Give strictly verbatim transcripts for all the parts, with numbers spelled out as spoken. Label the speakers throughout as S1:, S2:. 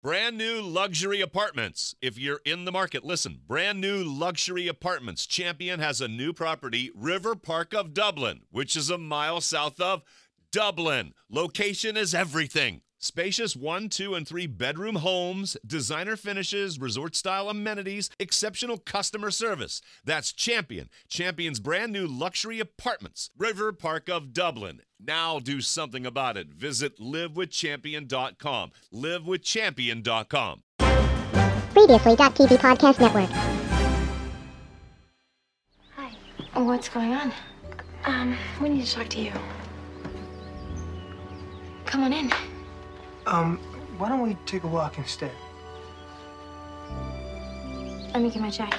S1: Brand new luxury apartments. If you're in the market, listen. Brand new luxury apartments. Champion has a new property, River Park of Dublin, which is a mile south of Dublin. Location is everything. Spacious one, two, and three bedroom homes, designer finishes, resort-style amenities, exceptional customer service. That's Champion. Champion's brand new luxury apartments. River Park of Dublin. Now do something about it. Visit live with champion dot com. live with champion dot com.
S2: Previously.tv Podcast Network.
S3: Hi. Oh, what's going on? Um, we need to talk to you. Come on in.
S4: Um, why don't we take a walk instead?
S3: Let me get my check.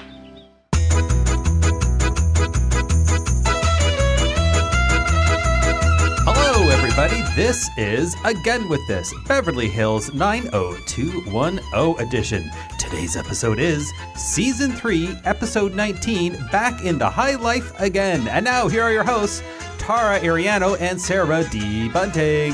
S5: Hello, everybody. This is Again With This, Beverly Hills nine oh two one oh edition. Today's episode is Season three, Episode nineteen, Back into High Life Again. And now, here are your hosts, Tara Ariano and Sarah D. Bunting.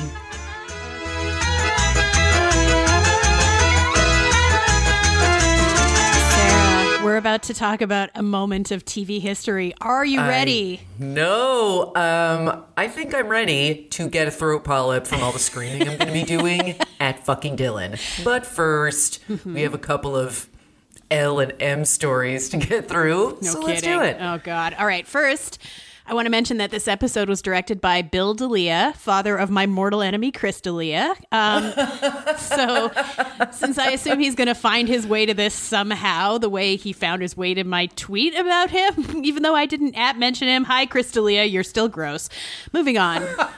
S6: We're about to talk about a moment of T V history. Are you ready?
S7: I, no. Um, I think I'm ready to get a throat polyp from all the screaming I'm going to be doing at fucking Dylan. But first, we have a couple of L and M stories to get through.
S6: No
S7: so
S6: kidding.
S7: Let's do it.
S6: Oh, God. All right. First, I want to mention that this episode was directed by Bill D'Elia, father of my mortal enemy, Chris D'Elia. Um, so since I assume he's going to find his way to this somehow, the way he found his way to my tweet about him, even though I didn't at mention him, hi, Chris D'Elia, you're still gross. Moving on.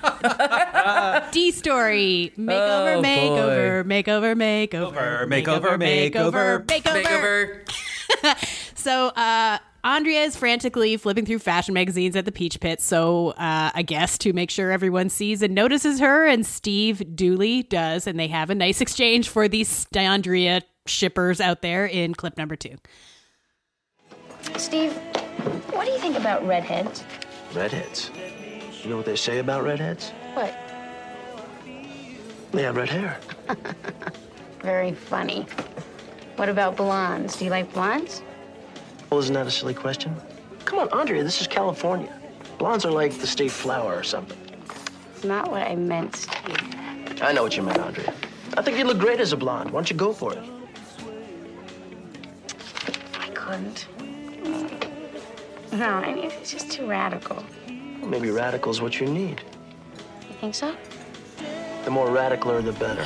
S6: D-story. Makeover,
S7: Oh,
S6: makeover, makeover, makeover,
S5: Makeover, makeover,
S6: makeover, makeover.
S7: Makeover.
S6: So, uh, Andrea is frantically flipping through fashion magazines at the Peach Pit, so uh, I guess to make sure everyone sees and notices her, and Steve Dooley does, and they have a nice exchange for these Andrea shippers out there in clip number two.
S3: Steve, what do you think about redheads?
S4: Redheads? You know what they say about redheads?
S3: What?
S4: They have red hair.
S3: Very funny. What about blondes? Do you like blondes?
S4: Well, isn't that a silly question? Come on, Andrea, this is California. Blondes are like the state flower or something.
S3: It's not what I meant, Steve.
S4: I know what you meant, Andrea. I think you look great as a blonde. Why don't you go for it?
S3: I couldn't. No, I mean, it's just too radical.
S4: Well, maybe radical is what you need.
S3: You think so?
S4: The more radicaler, the better.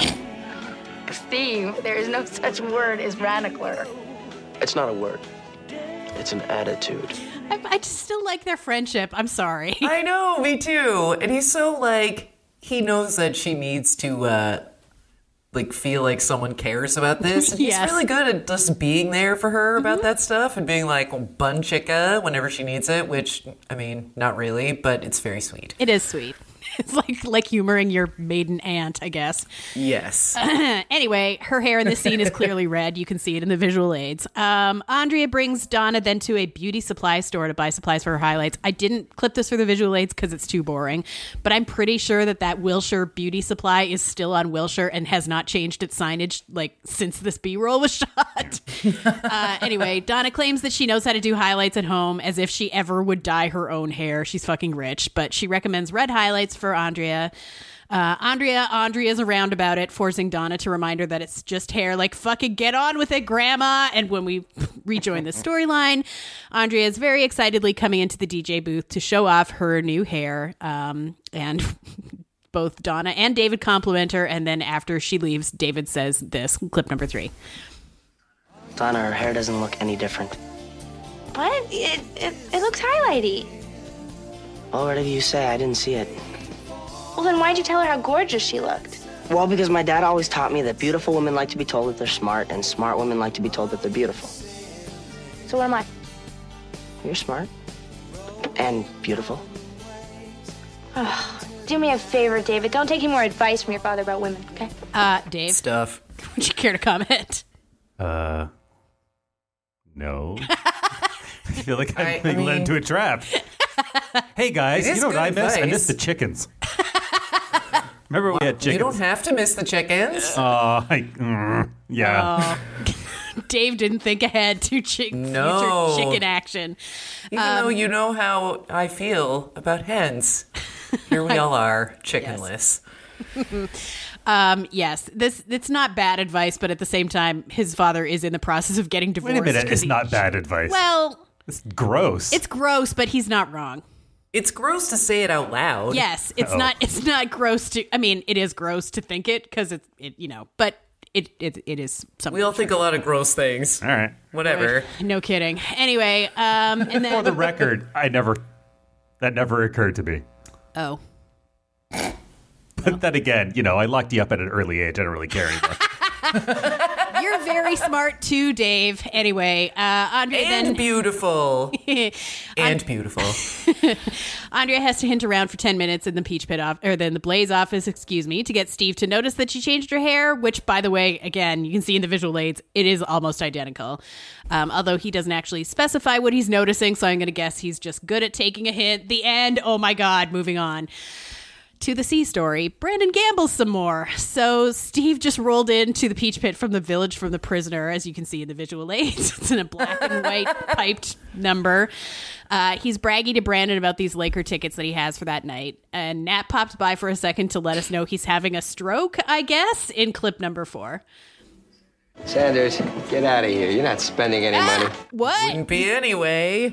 S3: Steve, there is no such word as radicaler.
S4: It's not a word. It's an attitude.
S6: I, I just still like their friendship. I'm sorry.
S7: I know, me too. And he's so, like, he knows that she needs to, uh, like, feel like someone cares about this. And
S6: Yes.
S7: he's really good at just being there for her about that stuff and being like, bun chica whenever she needs it, which, I mean, not really, but it's very sweet.
S6: It is sweet. It's like like humoring your maiden aunt, I guess.
S7: Yes.
S6: Anyway, her hair in this scene is clearly red. You can see it in the visual aids. Um, Andrea brings Donna then to a beauty supply store to buy supplies for her highlights. I didn't clip this for the visual aids because it's too boring, but I'm pretty sure that that Wilshire beauty supply is still on Wilshire and has not changed its signage like since this B-roll was shot. uh, anyway, Donna claims that she knows how to do highlights at home as if she ever would dye her own hair. She's fucking rich, but she recommends red highlights for Andrea. Uh, Andrea, Andrea's around about it, forcing Donna to remind her that it's just hair. Like, fucking get on with it, Grandma. And when we rejoin the storyline, Andrea is very excitedly coming into the D J booth to show off her new hair. Um, and both Donna and David compliment her. And then after she leaves, David says this, clip number three.
S8: Donna, her hair doesn't look any different.
S3: What? It, it, it looks highlighty.
S8: Well, whatever you say, I didn't see it.
S3: Well, then why'd you tell her how gorgeous she looked?
S8: Well, because my dad always taught me that beautiful women like to be told that they're smart, and smart women like to be told that they're beautiful.
S3: So what am I?
S8: You're smart. And beautiful.
S3: Oh, do me a favor, David. Don't take any more advice from your father about women, okay?
S6: Uh, Dave,
S7: Stuff.
S6: would you care to comment?
S5: Uh, no. I feel like I'm
S7: I- I
S5: being led
S7: mean-
S5: into a trap. Hey guys,
S7: It
S5: you
S7: is
S5: know what
S7: good
S5: I miss? I
S7: advice.
S5: miss the chickens. Remember we had chickens?
S7: You don't have to miss the chickens.
S5: Oh, I, mm, yeah.
S6: Oh. Dave didn't think ahead to chi-
S7: No.
S6: future chicken action.
S7: Even
S6: Um,
S7: though you know how I feel about hens. Here we all are, chickenless.
S6: Um, yes, this it's not bad advice, but at the same time, his father is in the process of getting divorced.
S5: Wait a minute,
S6: 'cause
S5: it's
S6: he-
S5: not bad advice.
S6: Well,
S5: It's gross.
S6: it's gross, but he's not wrong.
S7: It's gross to say it out loud.
S6: Yes, it's
S5: Uh-oh.
S6: not. It's not gross to. I mean, it is gross to think it because it's it. You know, but it it it is something.
S7: We all think a lot of gross things.
S5: All right.
S7: Whatever.
S6: No kidding. Anyway, um, and then
S5: For the record, I never, that never occurred to me.
S6: oh.
S5: But then again, you know, I locked you up at an early age. I don't really care anymore.
S6: You're very smart too, Dave. Anyway, uh, Andrea
S7: And
S6: then
S7: beautiful. and beautiful.
S6: Andrea has to hint around for ten minutes in the Peach Pit off, or then the Blaze office, excuse me, to get Steve to notice that she changed her hair. Which, by the way, again, you can see in the visual aids, it is almost identical. Um, although he doesn't actually specify what he's noticing, so I'm going to guess he's just good at taking a hint. The end. Oh my God. Moving on. To the C story, Brandon gambles some more. So Steve just rolled into the Peach Pit from the village from the prisoner, as you can see in the visual aids. It's in a black and white piped number. Uh, he's bragging to Brandon about these Laker tickets that he has for that night. And Nat popped by for a second to let us know he's having a stroke, I guess, in clip number four.
S9: Sanders, get out of here. You're not spending any
S6: Ah,
S9: money.
S6: what?
S7: Wouldn't be anyway.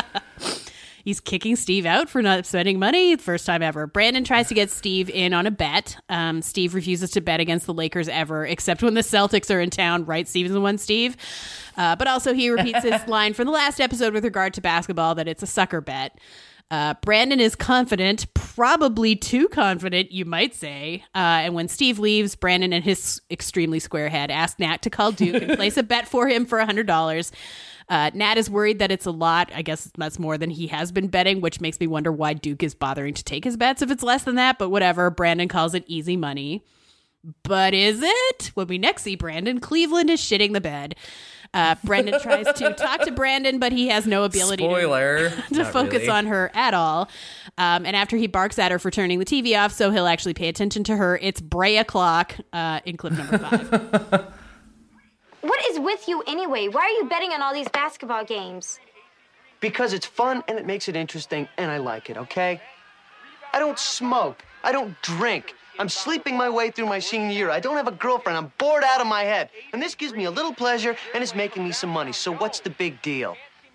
S6: He's kicking Steve out for not spending money. First time ever. Brandon tries to get Steve in on a bet. Um, Steve refuses to bet against the Lakers ever, except when the Celtics are in town. Right, Steven's the one, Steve? Uh, but also he repeats his line from the last episode with regard to basketball that it's a sucker bet. Uh, Brandon is confident, probably too confident, you might say. Uh, and when Steve leaves, Brandon and his extremely square head ask Nat to call Duke and place a bet for him for one hundred dollars. Uh, Nat is worried that it's a lot. I guess that's more than he has been betting, which makes me wonder why Duke is bothering to take his bets if it's less than that. But whatever. Brandon calls it easy money. But is it? When we next see Brandon, Cleveland is shitting the bed. Uh, Brendan tries to talk to Brandon, but he has no ability
S7: Spoiler.
S6: to, to
S7: Not
S6: focus
S7: really.
S6: on her at all. Um, and after he barks at her for turning the T V off, so he'll actually pay attention to her, it's Bray o'clock uh, in clip number five.
S3: What is with you anyway? Why are you betting on all these basketball games?
S4: Because it's fun and it makes it interesting and I like it, okay? I don't smoke. I don't drink. I'm sleeping my way through my senior year. I don't have a girlfriend. I'm bored out of my head. And this gives me a little pleasure and it's making me some money. So what's the big deal?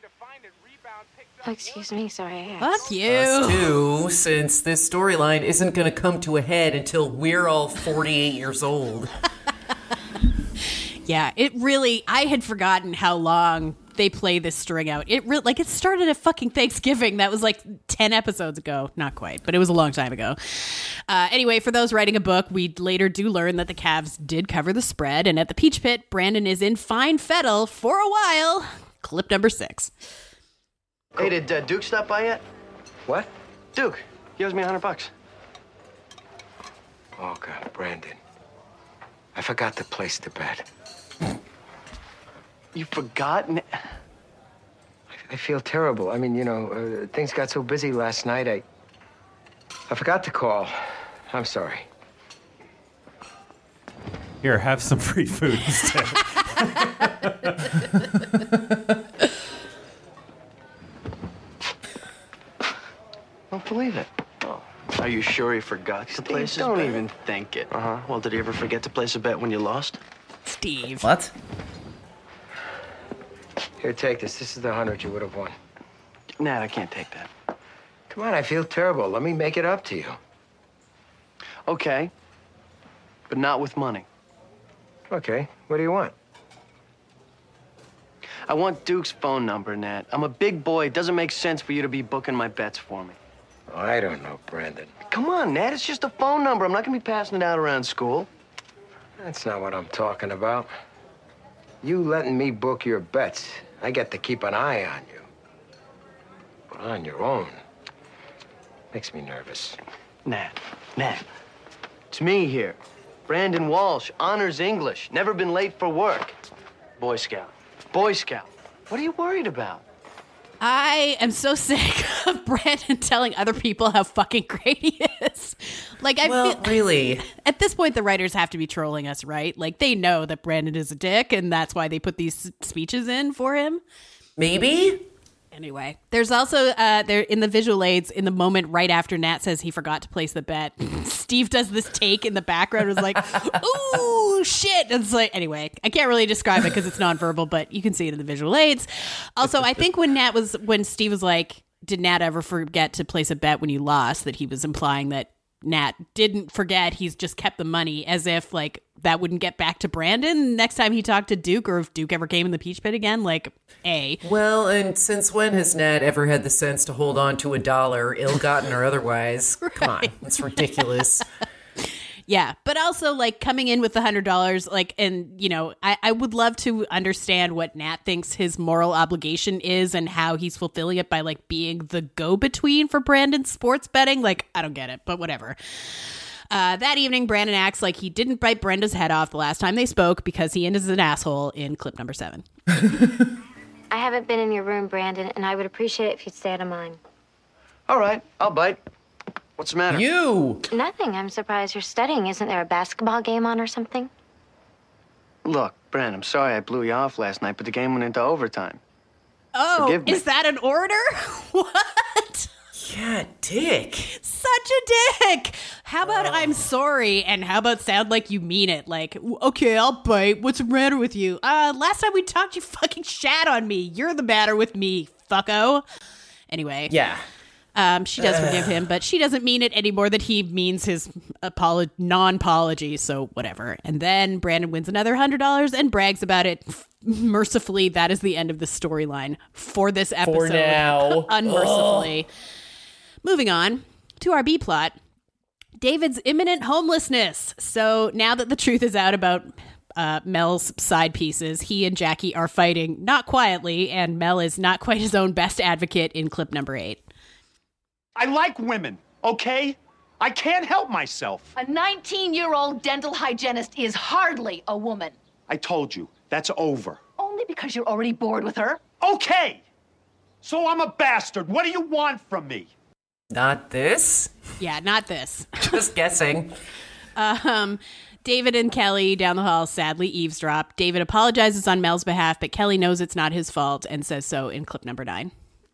S3: Oh, excuse me. Sorry, I asked.
S6: Fuck you.
S7: Us too, since this storyline isn't going to come to a head until we're all forty-eight years old.
S6: Yeah, it really, I had forgotten how long they play this string out. It really, like, it started at fucking Thanksgiving. That was like ten episodes ago. Not quite, but it was a long time ago. Uh, anyway, for those writing a book, we later do learn that the Cavs did cover the spread. And at the Peach Pit, Brandon is in fine fettle for a while. Clip number six.
S4: Hey, did uh, Duke stop by yet?
S9: What?
S4: Duke, he owes me a hundred bucks.
S9: Oh, God, Brandon. I forgot to place the bet.
S4: You forgotten?
S9: I feel terrible. I mean, you know, uh, things got so busy last night, I... I forgot to call. I'm sorry.
S5: Here, have some free food instead.
S4: Don't believe it. Oh. Are you sure he forgot to place his
S8: don't
S4: bet?
S8: even think it.
S4: Uh-huh. Well, did he ever forget to place a bet when you lost?
S6: Steve.
S7: What?
S9: Here, take this. This is the hundred you would have won.
S4: Nat, I can't take that.
S9: Come on, I feel terrible. Let me make it up to you.
S4: Okay. But not with money.
S9: Okay, what do you want?
S4: I want Duke's phone number, Nat. I'm a big boy. It doesn't make sense for you to be booking my bets for me.
S9: Oh, I don't know, Brandon.
S4: Come on, Nat. It's just a phone number. I'm not going to be passing it out around school.
S9: That's not what I'm talking about. You letting me book your bets, I get to keep an eye on you. But on your own, makes me nervous.
S4: Nat, Nat. It's me here. Brandon Walsh, honors English. Never been late for work. Boy Scout. Boy Scout. What are you worried about?
S6: I am so sick of Brandon telling other people how fucking great he is. Like, I
S7: well,
S6: feel,
S7: really,
S6: at this point, the writers have to be trolling us, right? Like, they know that Brandon is a dick, and that's why they put these speeches in for him.
S7: Maybe.
S6: Anyway, there's also uh, there in the visual aids in the moment right after Nat says he forgot to place the bet. Steve does this take in the background. It was like, ooh, shit. It's like, anyway, I can't really describe it because it's nonverbal, but you can see it in the visual aids. Also, I think when Nat was when Steve was like, did Nat ever forget to place a bet when you lost? That he was implying that Nat didn't forget. He's just kept the money, as if like that wouldn't get back to Brandon next time he talked to Duke, or if Duke ever came in the Peach Pit again. Like, A.
S7: Well, and since when has Nat ever had the sense to hold on to a dollar, ill-gotten or otherwise? Right. Come on, it's ridiculous.
S6: Yeah, but also like coming in with the hundred dollars, like, and you know, I, I would love to understand what Nat thinks his moral obligation is and how he's fulfilling it by like being the go-between for Brandon's sports betting. Like, I don't get it, but whatever. Uh, that evening, Brandon acts like he didn't bite Brenda's head off the last time they spoke because he is an asshole in clip number seven.
S10: I haven't been in your room, Brandon, and I would appreciate it if you'd stay out of mine.
S4: All right, I'll bite. What's the matter?
S7: You!
S10: Nothing. I'm surprised you're studying. Isn't there a basketball game on or something?
S4: Look, Brand, I'm sorry I blew you off last night, but the game went into overtime.
S6: Oh,
S4: Forgive me.
S6: Is that an order? What?
S7: Yeah, dick.
S6: Such a dick. How about oh. I'm sorry, and how about sound like you mean it? Like, okay, I'll bite. What's the matter with you? Uh, last time we talked, you fucking shat on me. You're the matter with me, fucko. Anyway.
S7: Yeah.
S6: Um, she does
S7: Ugh.
S6: forgive him, but she doesn't mean it any more than he means his apolo- non-apology, so whatever. And then Brandon wins another one hundred dollars and brags about it. Mercifully, that is the end of the storyline for this episode.
S7: For now.
S6: Unmercifully. Ugh. Moving on to our B-plot. David's imminent homelessness. So now that the truth is out about uh, Mel's side pieces, he and Jackie are fighting, not quietly, and Mel is not quite his own best advocate in clip number eight.
S11: I like women, okay? I can't help myself.
S12: A nineteen-year-old dental hygienist is hardly a woman.
S11: I told you, that's over.
S12: Only because you're already bored with her?
S11: Okay! So I'm a bastard. What do you want from me?
S7: Not this?
S6: Yeah, not this.
S7: Just guessing.
S6: Um, David and Kelly down the hall sadly eavesdrop. David apologizes on Mel's behalf, but Kelly knows it's not his fault and says so in clip number nine.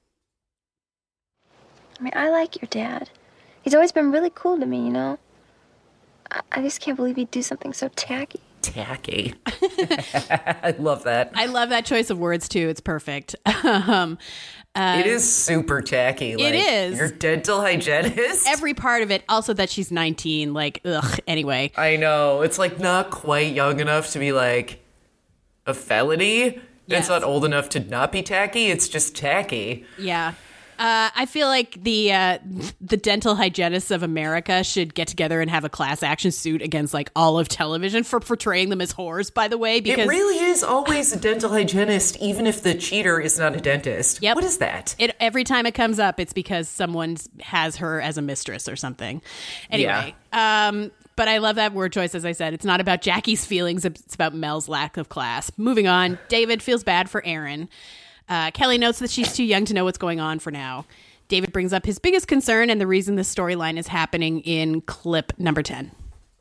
S10: I mean, I like your dad. He's always been really cool to me, you know? I, I just can't believe he'd do something so tacky.
S7: Tacky. I love that.
S6: I love that choice of words, too. It's perfect. um, uh,
S7: it is super tacky. Like,
S6: it is.
S7: You're a dental hygienist?
S6: Every part of it. Also that she's nineteen. Like, ugh, anyway.
S7: I know. It's, like, not quite young enough to be, like, a felony. Yes. It's not old enough to not be tacky. It's just tacky.
S6: Yeah. Uh, I feel like the uh, the dental hygienists of America should get together and have a class action suit against like all of television for portraying them as whores, by the way, because
S7: it really is always a dental hygienist, even if the cheater is not a dentist.
S6: Yep.
S7: What is that?
S6: It every time it comes up, it's because someone has her as a mistress or something. Anyway, yeah. um, but I love that word choice, as I said. It's not about Jackie's feelings, it's about Mel's lack of class. Moving on, David feels bad for Erin. Uh, Kelly notes that she's too young to know what's going on for now. David brings up his biggest concern and the reason this storyline is happening in clip number ten.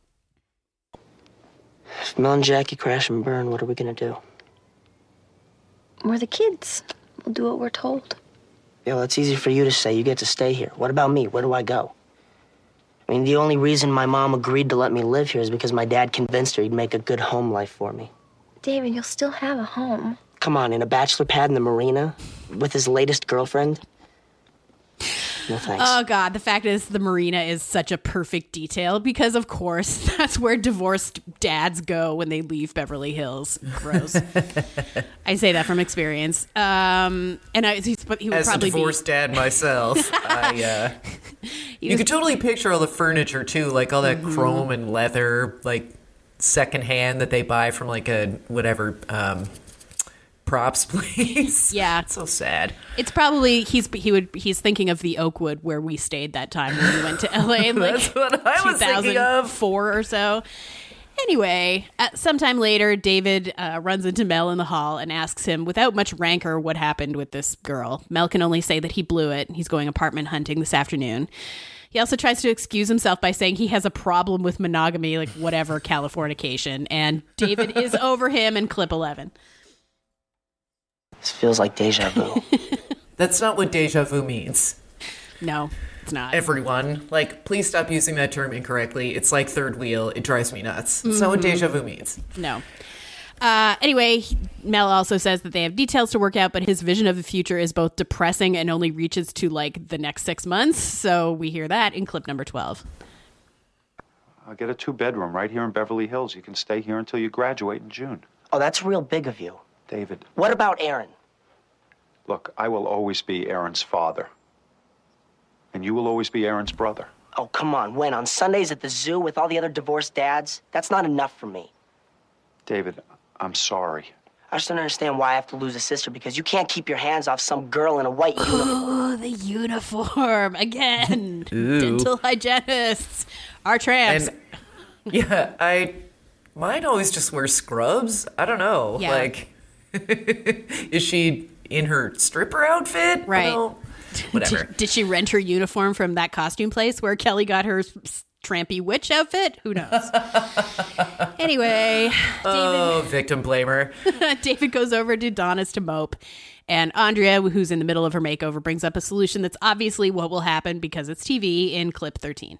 S8: If Mel and Jackie crash and burn, what are we going to do?
S10: We're the kids. We'll do what we're told.
S8: Yeah, well, it's easy for you to say. You get to stay here. What about me? Where do I go? I mean, the only reason my mom agreed to let me live here is because my dad convinced her he'd make a good home life for me.
S10: David, you'll still have a home.
S8: Come on, in a bachelor pad in the marina with his latest girlfriend? No thanks.
S6: Oh, God. The fact is the marina is such a perfect detail because, of course, that's where divorced dads go when they leave Beverly Hills. Gross. I say that from experience. Um, and I, he, he would
S7: As
S6: probably
S7: a divorced
S6: be...
S7: dad myself, I, uh, you was... could totally picture all the furniture, too, like all that mm-hmm. chrome and leather, like secondhand that they buy from like a whatever... Um, props place.
S6: Yeah.
S7: It's so sad.
S6: It's probably he's he would he's thinking of the Oakwood where we stayed that time when we went to L A in like
S7: That's what I was thinking of.
S6: two thousand four or so. Anyway, at sometime later, David uh, runs into Mel in the hall and asks him, without much rancor, what happened with this girl. Mel can only say that he blew it. He's going apartment hunting this afternoon. He also tries to excuse himself by saying he has a problem with monogamy, like whatever, Californication. And David is over him in clip eleven.
S8: This feels like deja vu.
S7: That's not what deja vu means.
S6: No, it's not.
S7: Everyone, like, please stop using that term incorrectly. It's like third wheel. It drives me nuts. That's mm-hmm. not what deja vu means.
S6: No. Uh, anyway, Mel also says that they have details to work out, but his vision of the future is both depressing and only reaches to, like, the next six months. So we hear that in clip number twelve.
S13: I'll get a two-bedroom right here in Beverly Hills. You can stay here until you graduate in June.
S8: Oh, that's real big of you.
S13: David.
S8: What about Aaron?
S13: Look, I will always be Aaron's father. And you will always be Aaron's brother.
S8: Oh, come on. When? On Sundays at the zoo with all the other divorced dads? That's not enough for me.
S13: David, I'm sorry.
S8: I just don't understand why I have to lose a sister, because you can't keep your hands off some girl in a white uniform.
S6: Oh, the uniform. Again. Dental hygienists. Our tramps.
S7: And, yeah, I... Mine always just wear scrubs. I don't know.
S6: Yeah.
S7: Like, is she in her stripper outfit?
S6: Right.
S7: Well, whatever.
S6: Did, did she rent her uniform from that costume place where Kelly got her s- trampy witch outfit? Who knows? Anyway.
S7: Oh,
S6: David,
S7: victim blamer.
S6: David goes over to Donna's to mope. And Andrea, who's in the middle of her makeover, brings up a solution that's obviously what will happen because it's T V in clip thirteen.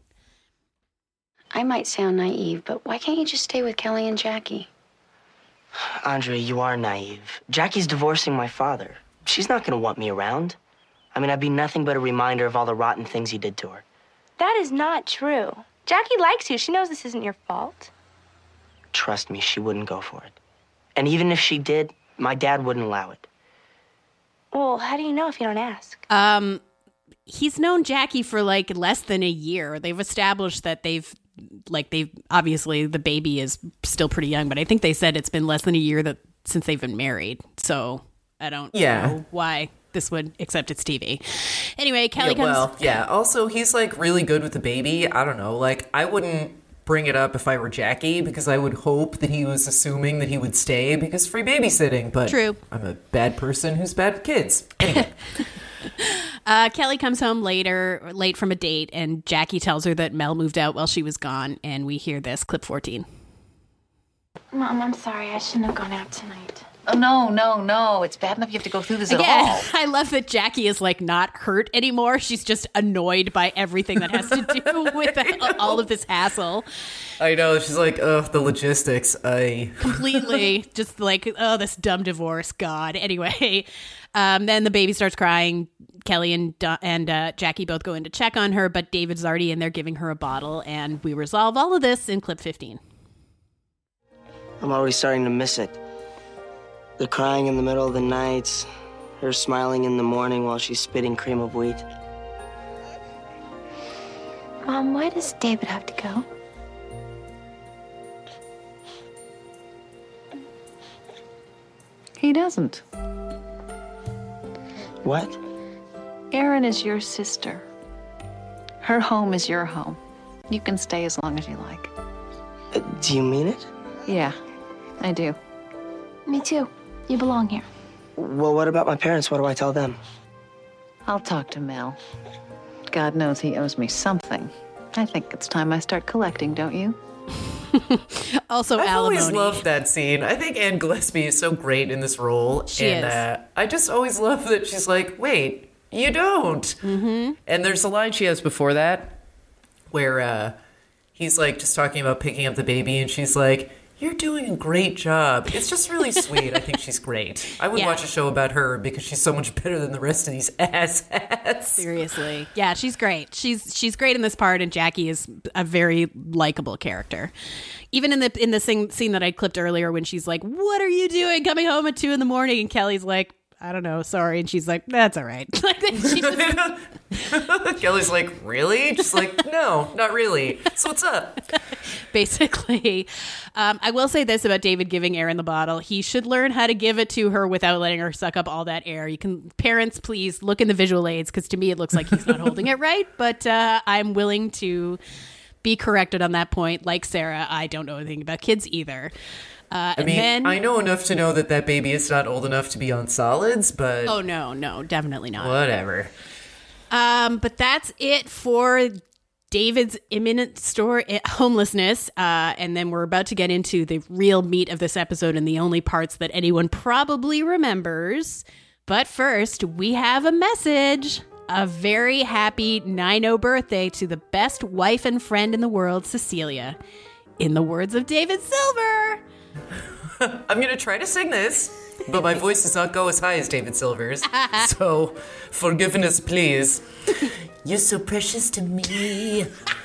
S3: I might sound naive, but why can't you just stay with Kelly and Jackie?
S8: Andrea, you are naive. Jackie's divorcing my father. She's not going to want me around. I mean, I'd be nothing but a reminder of all the rotten things he did to her.
S3: That is not true. Jackie likes you. She knows this isn't your fault.
S8: Trust me, she wouldn't go for it. And even if she did, my dad wouldn't allow it.
S3: Well, how do you know if you don't ask?
S6: Um, he's known Jackie for like less than a year. They've established that they've like they've obviously the baby is still pretty young, but I think they said it's been less than a year that since they've been married. So I don't
S7: yeah.
S6: know why this would, except it's T V. Anyway, Kelly
S7: yeah,
S6: comes.
S7: Well, yeah. Also, he's like really good with the baby. I don't know. Like, I wouldn't bring it up if I were Jackie, because I would hope that he was assuming that he would stay because free babysitting. But
S6: True.
S7: I'm a bad person who's bad with kids. Anyway.
S6: Uh, Kelly comes home later, late from a date, and Jackie tells her that Mel moved out while she was gone, and we hear this, clip fourteen.
S3: Mom, I'm sorry. I shouldn't have gone out tonight.
S12: Oh, no, no, no. It's bad enough you have to go through this
S6: Again,
S12: at all.
S6: I love that Jackie is like not hurt anymore. She's just annoyed by everything that has to do with the, all of this hassle.
S7: I know. She's like, ugh, the logistics. I
S6: completely just like, oh, this dumb divorce. God. Anyway, um, then the baby starts crying. Kelly and and uh, Jackie both go in to check on her, but David's already in there giving her a bottle, and we resolve all of this in clip fifteen.
S8: I'm already starting to miss it. The crying in the middle of the night, her smiling in the morning while she's spitting cream of wheat.
S3: Mom, why does David have to go?
S12: He doesn't.
S8: What?
S12: Erin is your sister. Her home is your home. You can stay as long as you like.
S8: Uh, do you mean it?
S12: Yeah, I do.
S3: Me too. You belong here.
S8: Well, what about my parents? What do I tell them?
S12: I'll talk to Mel. God knows he owes me something. I think it's time I start collecting, don't you?
S6: Also,
S7: I've
S6: alimony.
S7: always loved that scene. I think Anne Gillespie is so great in this role.
S6: She
S7: and,
S6: is.
S7: Uh, I just always love that she's like, wait, you don't.
S6: Mm-hmm.
S7: And there's a line she has before that where uh, he's like just talking about picking up the baby, and she's like, you're doing a great job. It's just really sweet. I think she's great. I would
S6: Yeah.
S7: watch a show about her because she's so much better than the rest of these asshats.
S6: Seriously. Yeah, she's great. She's she's great in this part, and Jackie is a very likable character. Even in the in the scene, scene that I clipped earlier when she's like, what are you doing coming home at two in the morning? And Kelly's like, I don't know, sorry. And she's like, that's all right. Like, she just,
S7: Kelly's like, really? Just like, no, not really. So what's up?
S6: basically. Um, I will say this about David giving Erin the bottle. He should learn how to give it to her without letting her suck up all that air. You can, parents, please look in the visual aids, because to me it looks like he's not holding it right. But uh, I'm willing to be corrected on that point. Like Sarah, I don't know anything about kids either. Uh,
S7: I mean,
S6: then,
S7: I know enough to know that that baby is not old enough to be on solids, but...
S6: Oh, no, no, definitely not.
S7: Whatever.
S6: Um, but that's it for David's imminent store homelessness. Uh, and then we're about to get into the real meat of this episode and the only parts that anyone probably remembers. But first, we have a message. A very happy nine oh birthday to the best wife and friend in the world, Cecilia. In the words of David Silver...
S7: I'm going to try to sing this, but my voice does not go as high as David Silver's. So, forgiveness, please. You're so precious to me.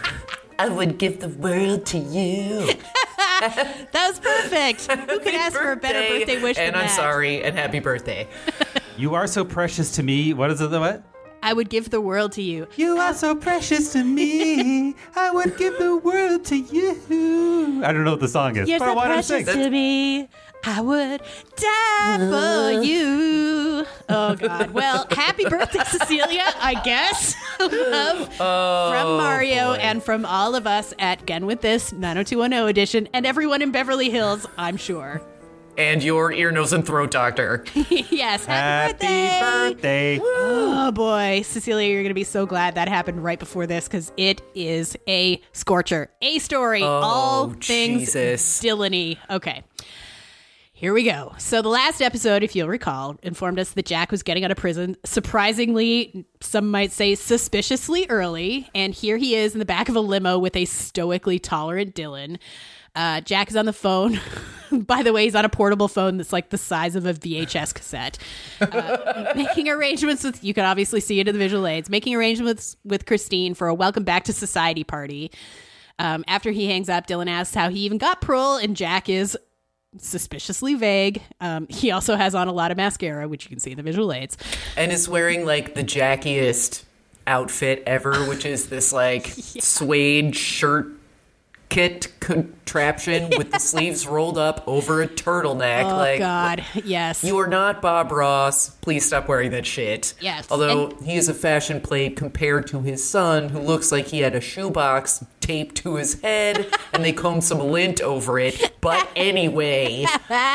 S7: I would give the world to you.
S6: That was perfect. Who could ask for a better birthday wish than
S7: And I'm
S6: that?
S7: sorry, and happy birthday.
S5: You are so precious to me. What is it? What?
S6: I would give the world to you.
S5: You are so precious to me. I would give the world to you. I don't know what the song is,
S6: You're
S5: but
S6: so
S5: I want to
S6: precious
S5: sing.
S6: to me. I would die for you. Oh, God. Well, happy birthday, Cecilia, I guess. Love
S7: Oh,
S6: from Mario
S7: boy.
S6: and from all of us at Gen With This nine oh two one oh edition and everyone in Beverly Hills, I'm sure.
S7: And your ear, nose, and throat doctor.
S6: Yes, happy,
S5: Happy birthday.
S6: Oh, boy. Cecilia, you're going to be so glad that happened right before this because it is a scorcher. A story.
S7: Oh,
S6: all things
S7: Jesus.
S6: Dylan-y. Okay. Here we go. So the last episode, if you'll recall, informed us that Jack was getting out of prison surprisingly, some might say suspiciously early. And here he is in the back of a limo with a stoically tolerant Dylan. Uh, Jack is on the phone. By the way, he's on a portable phone that's like the size of a V H S cassette. Uh, making arrangements with, you can obviously see it in the visual aids, making arrangements with Christine for a welcome back to society party. Um, after he hangs up, Dylan asks how he even got parole, and Jack is suspiciously vague. Um, he also has on a lot of mascara, which you can see in the visual aids.
S7: And is wearing, like, the jackiest outfit ever, which is this, like, yeah. suede shirt kit contraption with the sleeves rolled up over a turtleneck.
S6: Oh,
S7: like,
S6: God. Yes.
S7: You are not Bob Ross. Please stop wearing that shit.
S6: Yes.
S7: Although
S6: And-
S7: he is a fashion plate compared to his son, who looks like he had a shoebox taped to his head and they combed some lint over it. But anyway.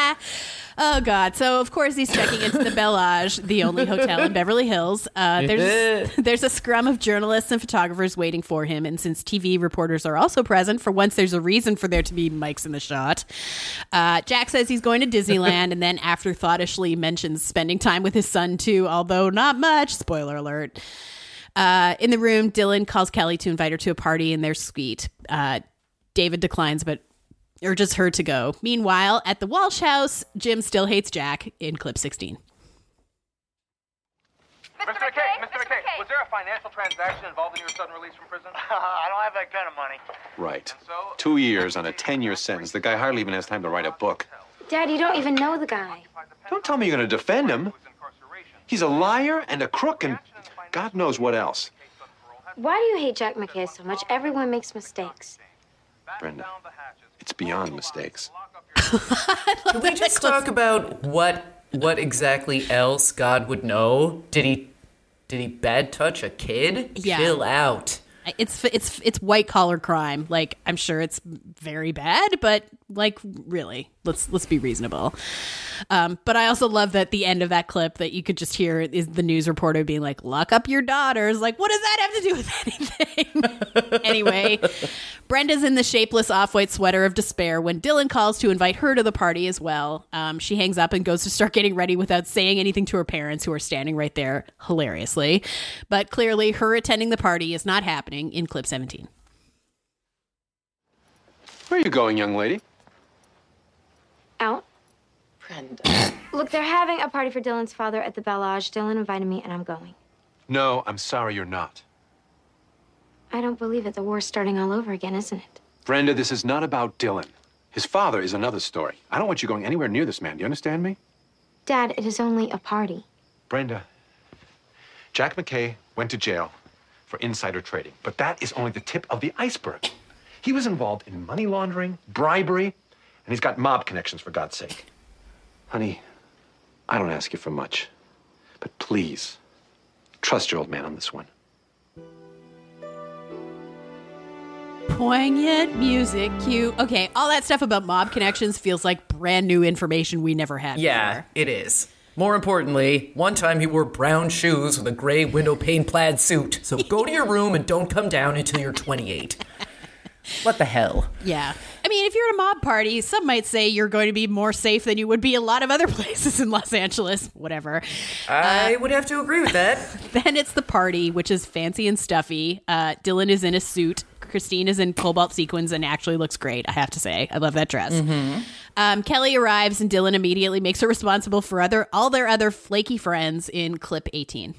S6: Oh, God. So, of course, he's checking into the Bellage, the only hotel in Beverly Hills. Uh, there's, there's a scrum of journalists and photographers waiting for him. And since T V reporters are also present, for once there's a reason for there to be mics in the shot. Uh, Jack says he's going to Disneyland and then afterthoughtishly mentions spending time with his son, too, although not much. Spoiler alert. Uh, in the room, Dylan calls Kelly to invite her to a party in their suite. Uh, David declines, but urges her to go. Meanwhile, at the Walsh house, Jim still hates Jack in clip sixteen.
S14: Mister McKay, Mister McKay, was there a financial transaction involving your sudden release from prison? I don't have that kind of money.
S13: Right. Two years on a ten-year sentence. The guy hardly even has time to write a book.
S3: Dad, you don't even know the guy.
S13: Don't tell me you're going to defend him. He's a liar and a crook and God knows what else.
S3: Why do you hate Jack McKay so much? Everyone makes mistakes.
S13: Brenda, it's beyond mistakes.
S7: Can we just talk about what what exactly else God would know? Did he did he bad touch a kid?
S6: Yeah.
S7: Chill out.
S6: It's it's it's white collar crime. Like, I'm sure it's very bad, but like, really, let's let's be reasonable. Um, but I also love that the end of that clip that you could just hear is the news reporter being like, "Lock up your daughters." Like, what does that have to do with anything? Anyway, Brenda's in the shapeless off-white sweater of despair when Dylan calls to invite her to the party as well. Um, she hangs up and goes to start getting ready without saying anything to her parents, who are standing right there hilariously. But clearly, her attending the party is not happening in clip seventeen.
S13: Where are you going, young lady?
S3: Out.
S12: Brenda.
S3: Look, they're having a party for Dylan's father at the Bellage. Dylan invited me, and I'm going.
S13: No, I'm sorry you're not.
S3: I don't believe it. The war's starting all over again, isn't it?
S13: Brenda, this is not about Dylan. His father is another story. I don't want you going anywhere near this man. Do you understand me?
S3: Dad, it is only a party.
S13: Brenda, Jack McKay went to jail for insider trading, but that is only the tip of the iceberg. He was involved in money laundering, bribery, and he's got mob connections, for God's sake. Honey, I don't ask you for much, but please, trust your old man on this one.
S6: Poignant music, cue. Okay, all that stuff about mob connections feels like brand new information we never had
S7: Yeah,
S6: before.
S7: it is. More importantly, one time he wore brown shoes with a gray window pane plaid suit. So go to your room and don't come down until you're twenty-eight. What the hell?
S6: Yeah. I mean, if you're at a mob party, some might say you're going to be more safe than you would be a lot of other places in Los Angeles. Whatever.
S7: I uh, would have to agree with that.
S6: Then it's the party, which is fancy and stuffy. Uh, Dylan is in a suit. Christine is in cobalt sequins and actually looks great, I have to say. I love that dress.
S7: Mm-hmm.
S6: Um, Kelly arrives and Dylan immediately makes her responsible for other all their other flaky friends in clip eighteen.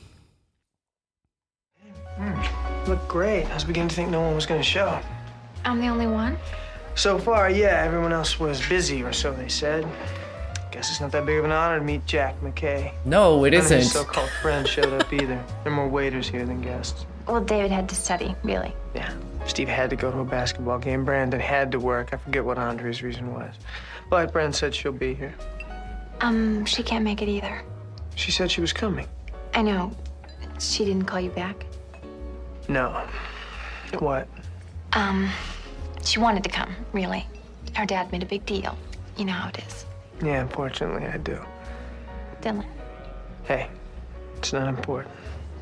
S15: Mm, look great. I was beginning to think no one was going to show.
S10: I'm the only one?
S15: So far, yeah. Everyone else was busy, or so they said. Guess it's not that big of an honor to meet Jack McKay.
S7: No, it
S15: None
S7: isn't.
S15: of his so-called friends showed up either. There are more waiters here than guests.
S10: Well, David had to study, really.
S15: Yeah. Steve had to go to a basketball game. Brandon had to work. I forget what Andre's reason was. But Brandon said she'll be here.
S10: Um, she can't make it either.
S15: She said she was coming.
S10: I know. She didn't call you back?
S15: No. What?
S10: Um, she wanted to come, really. Our dad made a big deal. You know how it is.
S15: Yeah, unfortunately, I do.
S10: Dylan.
S15: Hey, it's not important.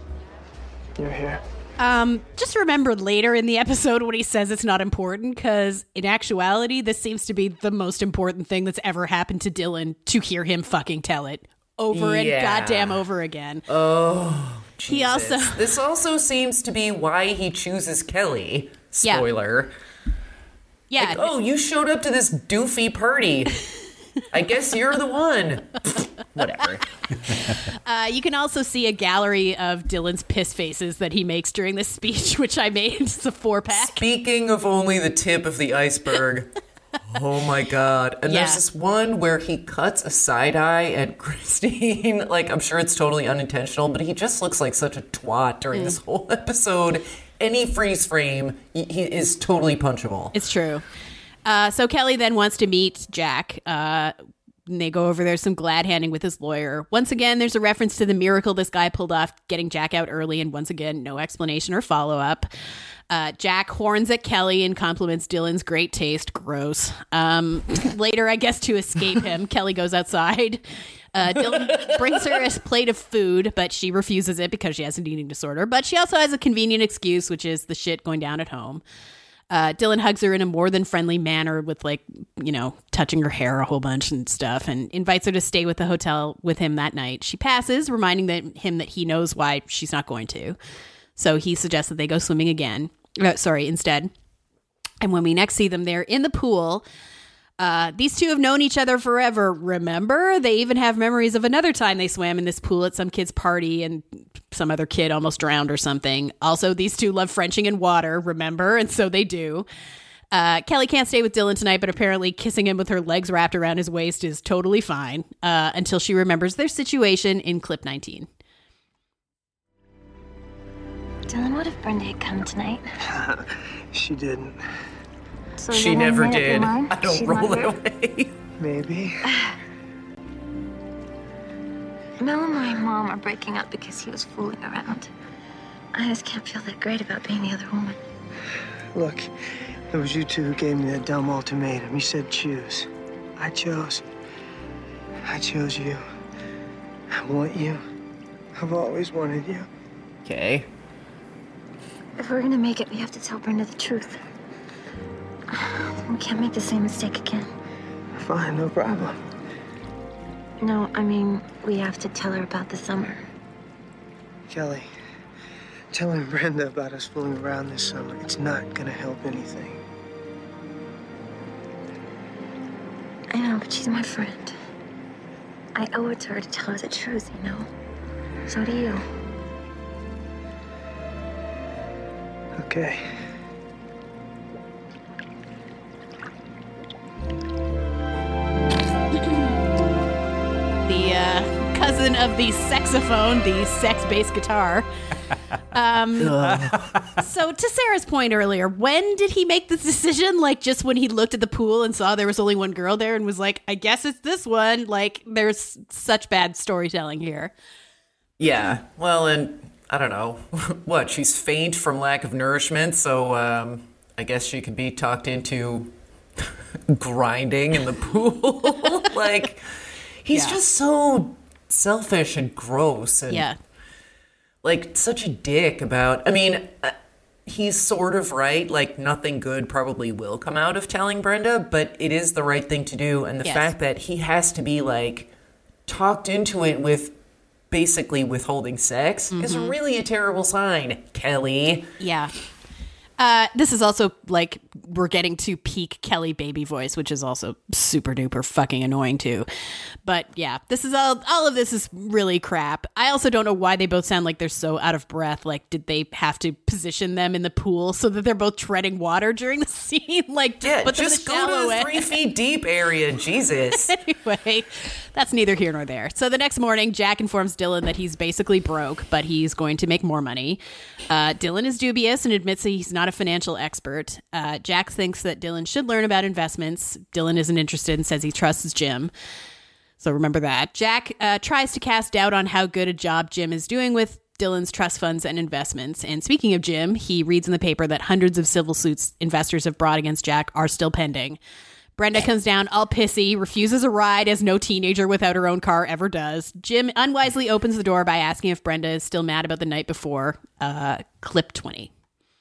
S15: You're here.
S6: Um, just remember later in the episode when he says it's not important, because in actuality, this seems to be the most important thing that's ever happened to Dylan, to hear him fucking tell it over
S7: Yeah.
S6: and goddamn over again.
S7: Oh, Jesus.
S6: He also
S7: This also seems to be why he chooses Kelly. Spoiler.
S6: Yeah.
S7: Like, oh, you showed up to this doofy party. I guess you're the one. Whatever.
S6: Uh, you can also see a gallery of Dylan's piss faces that he makes during this speech, which I made. It's a four pack.
S7: Speaking of only the tip of the iceberg. Oh my God. And
S6: Yeah.
S7: there's this one where he cuts a side eye at Christine. Like, I'm sure it's totally unintentional, but he just looks like such a twat during
S6: Mm.
S7: this whole episode. Any freeze frame, he he is totally punchable.
S6: It's true. Uh, so Kelly then wants to meet Jack. Uh, and they go over there, some glad handing with his lawyer. Once again, there's a reference to the miracle this guy pulled off getting Jack out early. And once again, no explanation or follow up. Uh, Jack horns at Kelly and compliments Dylan's great taste. Gross. Um, later, I guess to escape him, Kelly goes outside. Uh, Dylan brings her a plate of food, but she refuses it because she has an eating disorder. But she also has a convenient excuse, which is the shit going down at home. Uh, Dylan hugs her in a more than friendly manner with, like, you know, touching her hair a whole bunch and stuff, and invites her to stay with the hotel with him that night. She passes, reminding that, him that he knows why she's not going to. So he suggests that they go swimming again. Uh, sorry, instead. And when we next see them, they're in the pool. Uh, these two have known each other forever, remember? They even have memories of another time they swam in this pool at some kid's party and some other kid almost drowned or something. Also, these two love Frenching in water, remember? And so they do. Uh, Kelly can't stay with Dylan tonight, but apparently kissing him with her legs wrapped around his waist is totally fine, uh, until she remembers their situation in clip nineteen.
S10: Dylan, what if Brenda had come tonight?
S15: She didn't.
S10: So
S7: She
S10: then I
S7: never
S10: made up your
S7: did.
S10: mind?
S7: I don't
S10: She's
S7: roll
S10: not here?
S7: that way.
S15: Maybe.
S10: Mel and my mom are breaking up because he was fooling around. I just can't feel that great about being the other woman.
S15: Look, it was you two who gave me that dumb ultimatum. You said choose. I chose. I chose you. I want you. I've always wanted you.
S7: Okay.
S10: If we're gonna make it, we have to tell Brenda the truth. We can't make the same mistake again.
S15: Fine, no problem.
S10: No, I mean, we have to tell her about the summer.
S15: Kelly, telling Brenda about us fooling around this summer, it's not gonna help anything.
S10: I know, but she's my friend. I owe it to her to tell her the truth, you know? So do you.
S15: Okay.
S6: The uh, cousin of the saxophone, the sex-based guitar. Um, so to Sarah's point earlier, when did he make this decision? Like, just when he looked at the pool and saw there was only one girl there and was like, I guess it's this one. Like, there's such bad storytelling here.
S7: Yeah. Well, and I don't know. What? She's faint from lack of nourishment, so um, I guess she could be talked into grinding in the pool. Like, he's
S6: Yeah.
S7: just so selfish and gross and
S6: Yeah.
S7: like such a dick about, I mean, uh, he's sort of right. Like, nothing good probably will come out of telling Brenda, but it is the right thing to do. And the
S6: Yes.
S7: fact that he has to be like talked into it with basically withholding sex is
S6: Mhm.
S7: really a terrible sign, Kelly.
S6: Yeah. Uh, this is also like we're getting to peak Kelly baby voice, which is also super duper fucking annoying too. But yeah, this is all. All of this is really crap. I also don't know why they both sound like they're so out of breath. Like, did they have to position them in the pool so that they're both treading water during the scene? Like, just
S7: Yeah,
S6: put them
S7: just
S6: in the
S7: go to
S6: shallow
S7: the
S6: end.
S7: three feet deep area. Jesus.
S6: Anyway, that's neither here nor there. So the next morning, Jack informs Dylan that he's basically broke, but he's going to make more money. Uh, Dylan is dubious and admits that he's not a financial expert. Uh, Jack thinks that Dylan should learn about investments. Dylan isn't interested and says he trusts Jim. So remember that. Jack uh, tries to cast doubt on how good a job Jim is doing with Dylan's trust funds and investments. And speaking of Jim, he reads in the paper that hundreds of civil suits investors have brought against Jack are still pending. Brenda comes down all pissy, refuses a ride as no teenager without her own car ever does. Jim unwisely opens the door by asking if Brenda is still mad about the night before. Uh, clip twenty.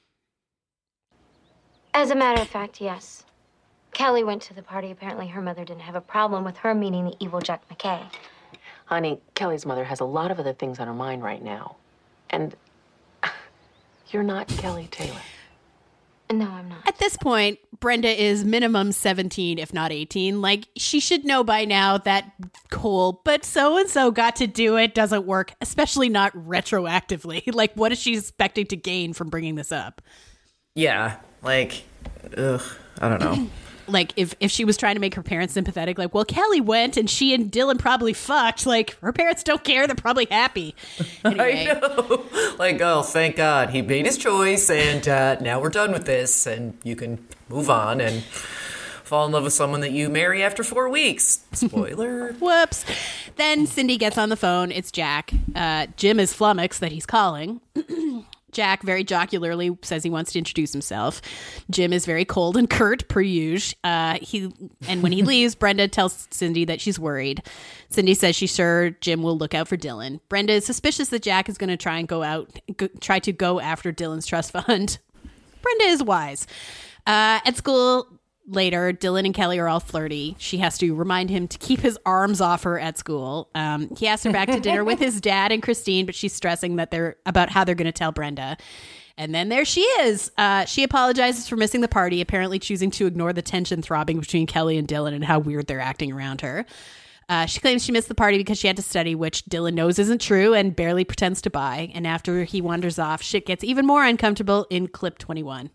S10: As a matter of fact, yes. Kelly went to the party. Apparently her mother didn't have a problem with her meeting the evil Jack McKay.
S16: Honey, Kelly's mother has a lot of other things on her mind right now. And you're not Kelly Taylor.
S10: No, I'm not.
S6: At this point, Brenda is minimum seventeen, if not eighteen. Like, she should know by now that cool, but so-and-so got to do it doesn't work, especially not retroactively. Like, what is she expecting to gain from bringing this up?
S7: Yeah, like, ugh, I don't know.
S6: Like, if, if she was trying to make her parents sympathetic, like, well, Kelly went and she and Dylan probably fucked. Like, her parents don't care. They're probably happy. Anyway.
S7: I know. Like, oh, thank God. He made his choice, and uh, now we're done with this, and you can move on and fall in love with someone that you marry after four weeks. Spoiler.
S6: Whoops. Then Cindy gets on the phone. It's Jack. Uh, Jim is flummoxed that he's calling. Jack very jocularly says he wants to introduce himself. Jim is very cold and curt, per usual. Uh, he and when he leaves, Brenda tells Cindy that she's worried. Cindy says she's sure Jim will look out for Dylan. Brenda is suspicious that Jack is going to try and go out, go, try to go after Dylan's trust fund. Brenda is wise. Uh, at school later, Dylan and Kelly are all flirty. She has to remind him to keep his arms off her at school. Um, he asks her back to dinner with his dad and Christine, but she's stressing that they're about how they're going to tell Brenda. And then there she is. Uh, she apologizes for missing the party, apparently choosing to ignore the tension throbbing between Kelly and Dylan and how weird they're acting around her. Uh, she claims she missed the party because she had to study, which Dylan knows isn't true and barely pretends to buy. And after he wanders off, shit gets even more uncomfortable in clip twenty-one.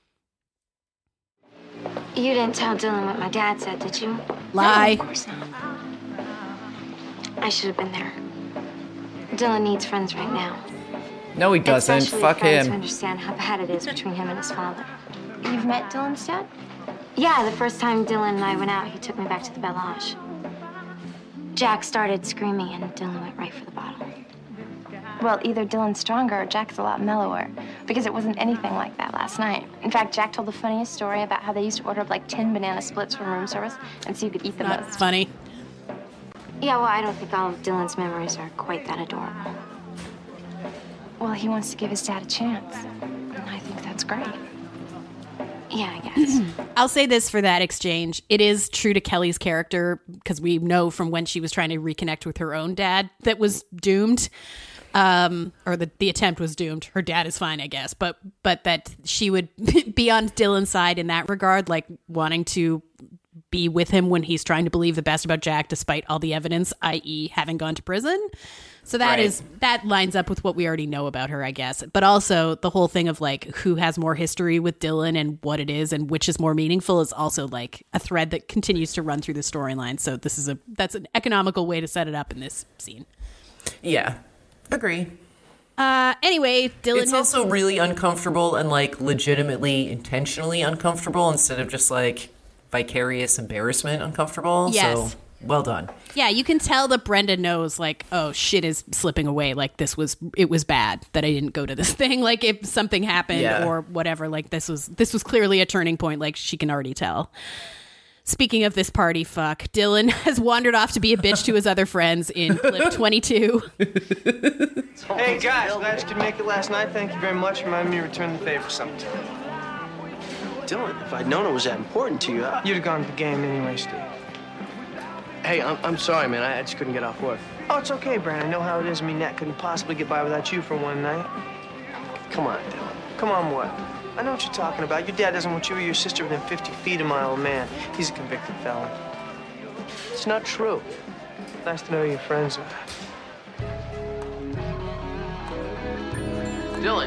S10: You didn't tell Dylan what my dad said, did you?
S6: Lie.
S10: No, of course not. I should have been there. Dylan needs friends right now.
S7: No, he doesn't.
S10: Especially
S7: Fuck
S10: friends
S7: him.
S10: who understand how bad it is between him and his father. You've met Dylan's dad? Yeah, the first time Dylan and I went out, he took me back to the Bel Age. Jack started screaming, and Dylan went right for the bottle.
S17: Well, either Dylan's stronger or Jack's a lot mellower, because it wasn't anything like that last night. In fact, Jack told the funniest story about how they used to order up like ten banana splits from room service, and so you could eat the
S6: Not
S17: most.
S6: funny.
S10: Yeah, well, I don't think all of Dylan's memories are quite that adorable.
S17: Well, he wants to give his dad a chance, and I think that's great.
S10: Yeah, I guess.
S6: I'll say this for that exchange. It is true to Kelly's character, because we know from when she was trying to reconnect with her own dad that was doomed. Um, or the, the attempt was doomed. Her dad is fine, I guess, but but that she would be on Dylan's side in that regard, like wanting to be with him when he's trying to believe the best about Jack despite all the evidence, that is having gone to prison. So that
S7: Right.
S6: is that lines up with what we already know about her, I guess. But also the whole thing of like who has more history with Dylan and what it is and which is more meaningful is also like a thread that continues to run through the storyline. So this is a that's an economical way to set it up in this scene.
S7: Yeah, agree.
S6: Uh, anyway, Dylan.
S7: It's
S6: has-
S7: also really uncomfortable and like legitimately, intentionally uncomfortable instead of just like vicarious embarrassment uncomfortable.
S6: Yes.
S7: So Well done.
S6: Yeah, you can tell that Brenda knows, like, oh, shit is slipping away. Like, this was, it was bad that I didn't go to this thing. Like, if something happened
S7: Yeah.
S6: or whatever, like, this was, this was clearly a turning point. Like, she can already tell. Speaking of this party fuck, Dylan has wandered off to be a bitch to his other friends in clip twenty-two.
S15: Hey, guys, glad you could make it last night. Thank you very much. Remind me to return the favor sometime.
S4: Dylan, if I'd known it was that important to you, I...
S15: You'd have gone to the game anyway, Steve.
S4: Hey, I'm, I'm sorry, man. I just couldn't get off work.
S15: Oh, it's okay, Brandon. I know how it is. I mean, Nat couldn't possibly get by without you for one night.
S4: Come on, Dylan.
S15: Come on, what? I know what you're talking about. Your dad doesn't want you or your sister within fifty feet of my old man. He's a convicted felon.
S4: It's not true.
S15: Nice to know you're friends with.
S4: Dylan.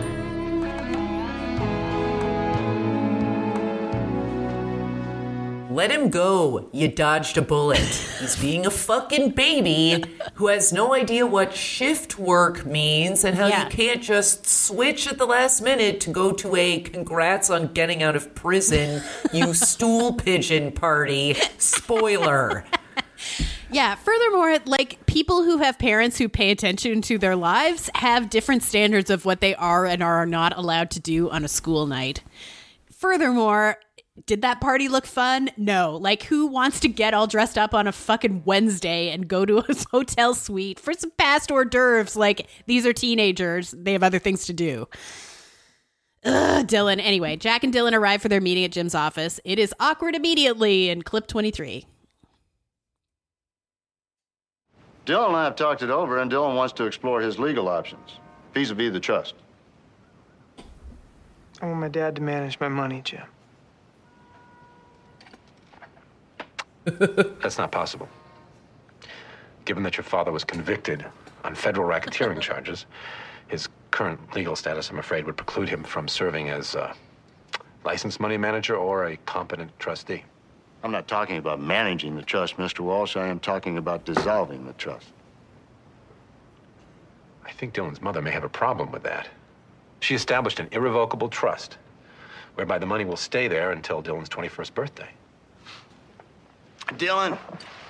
S7: Let him go. You dodged a bullet. He's being a fucking baby who has no idea what shift work means and how
S6: Yeah.
S7: you can't just switch at the last minute to go to a congrats on getting out of prison, you stool pigeon party. Spoiler.
S6: Yeah, furthermore, like, people who have parents who pay attention to their lives have different standards of what they are and are not allowed to do on a school night. Furthermore, did that party look fun? No. Like, who wants to get all dressed up on a fucking Wednesday and go to a hotel suite for some past hors d'oeuvres? Like, these are teenagers. They have other things to do. Ugh, Dylan. Anyway, Jack and Dylan arrive for their meeting at Jim's office. It is awkward immediately in clip twenty-three.
S18: Dylan and I have talked it over, and Dylan wants to explore his legal options vis-a-vis the trust.
S15: I want my dad to manage my money, Jim.
S13: That's not possible. Given that your father was convicted on federal racketeering charges, his current legal status, I'm afraid, would preclude him from serving as a licensed money manager or a competent trustee.
S18: I'm not talking about managing the trust, Mister Walsh. I am talking about dissolving the trust.
S13: I think Dylan's mother may have a problem with that. She established an irrevocable trust, whereby the money will stay there until Dylan's twenty-first birthday.
S18: Dylan,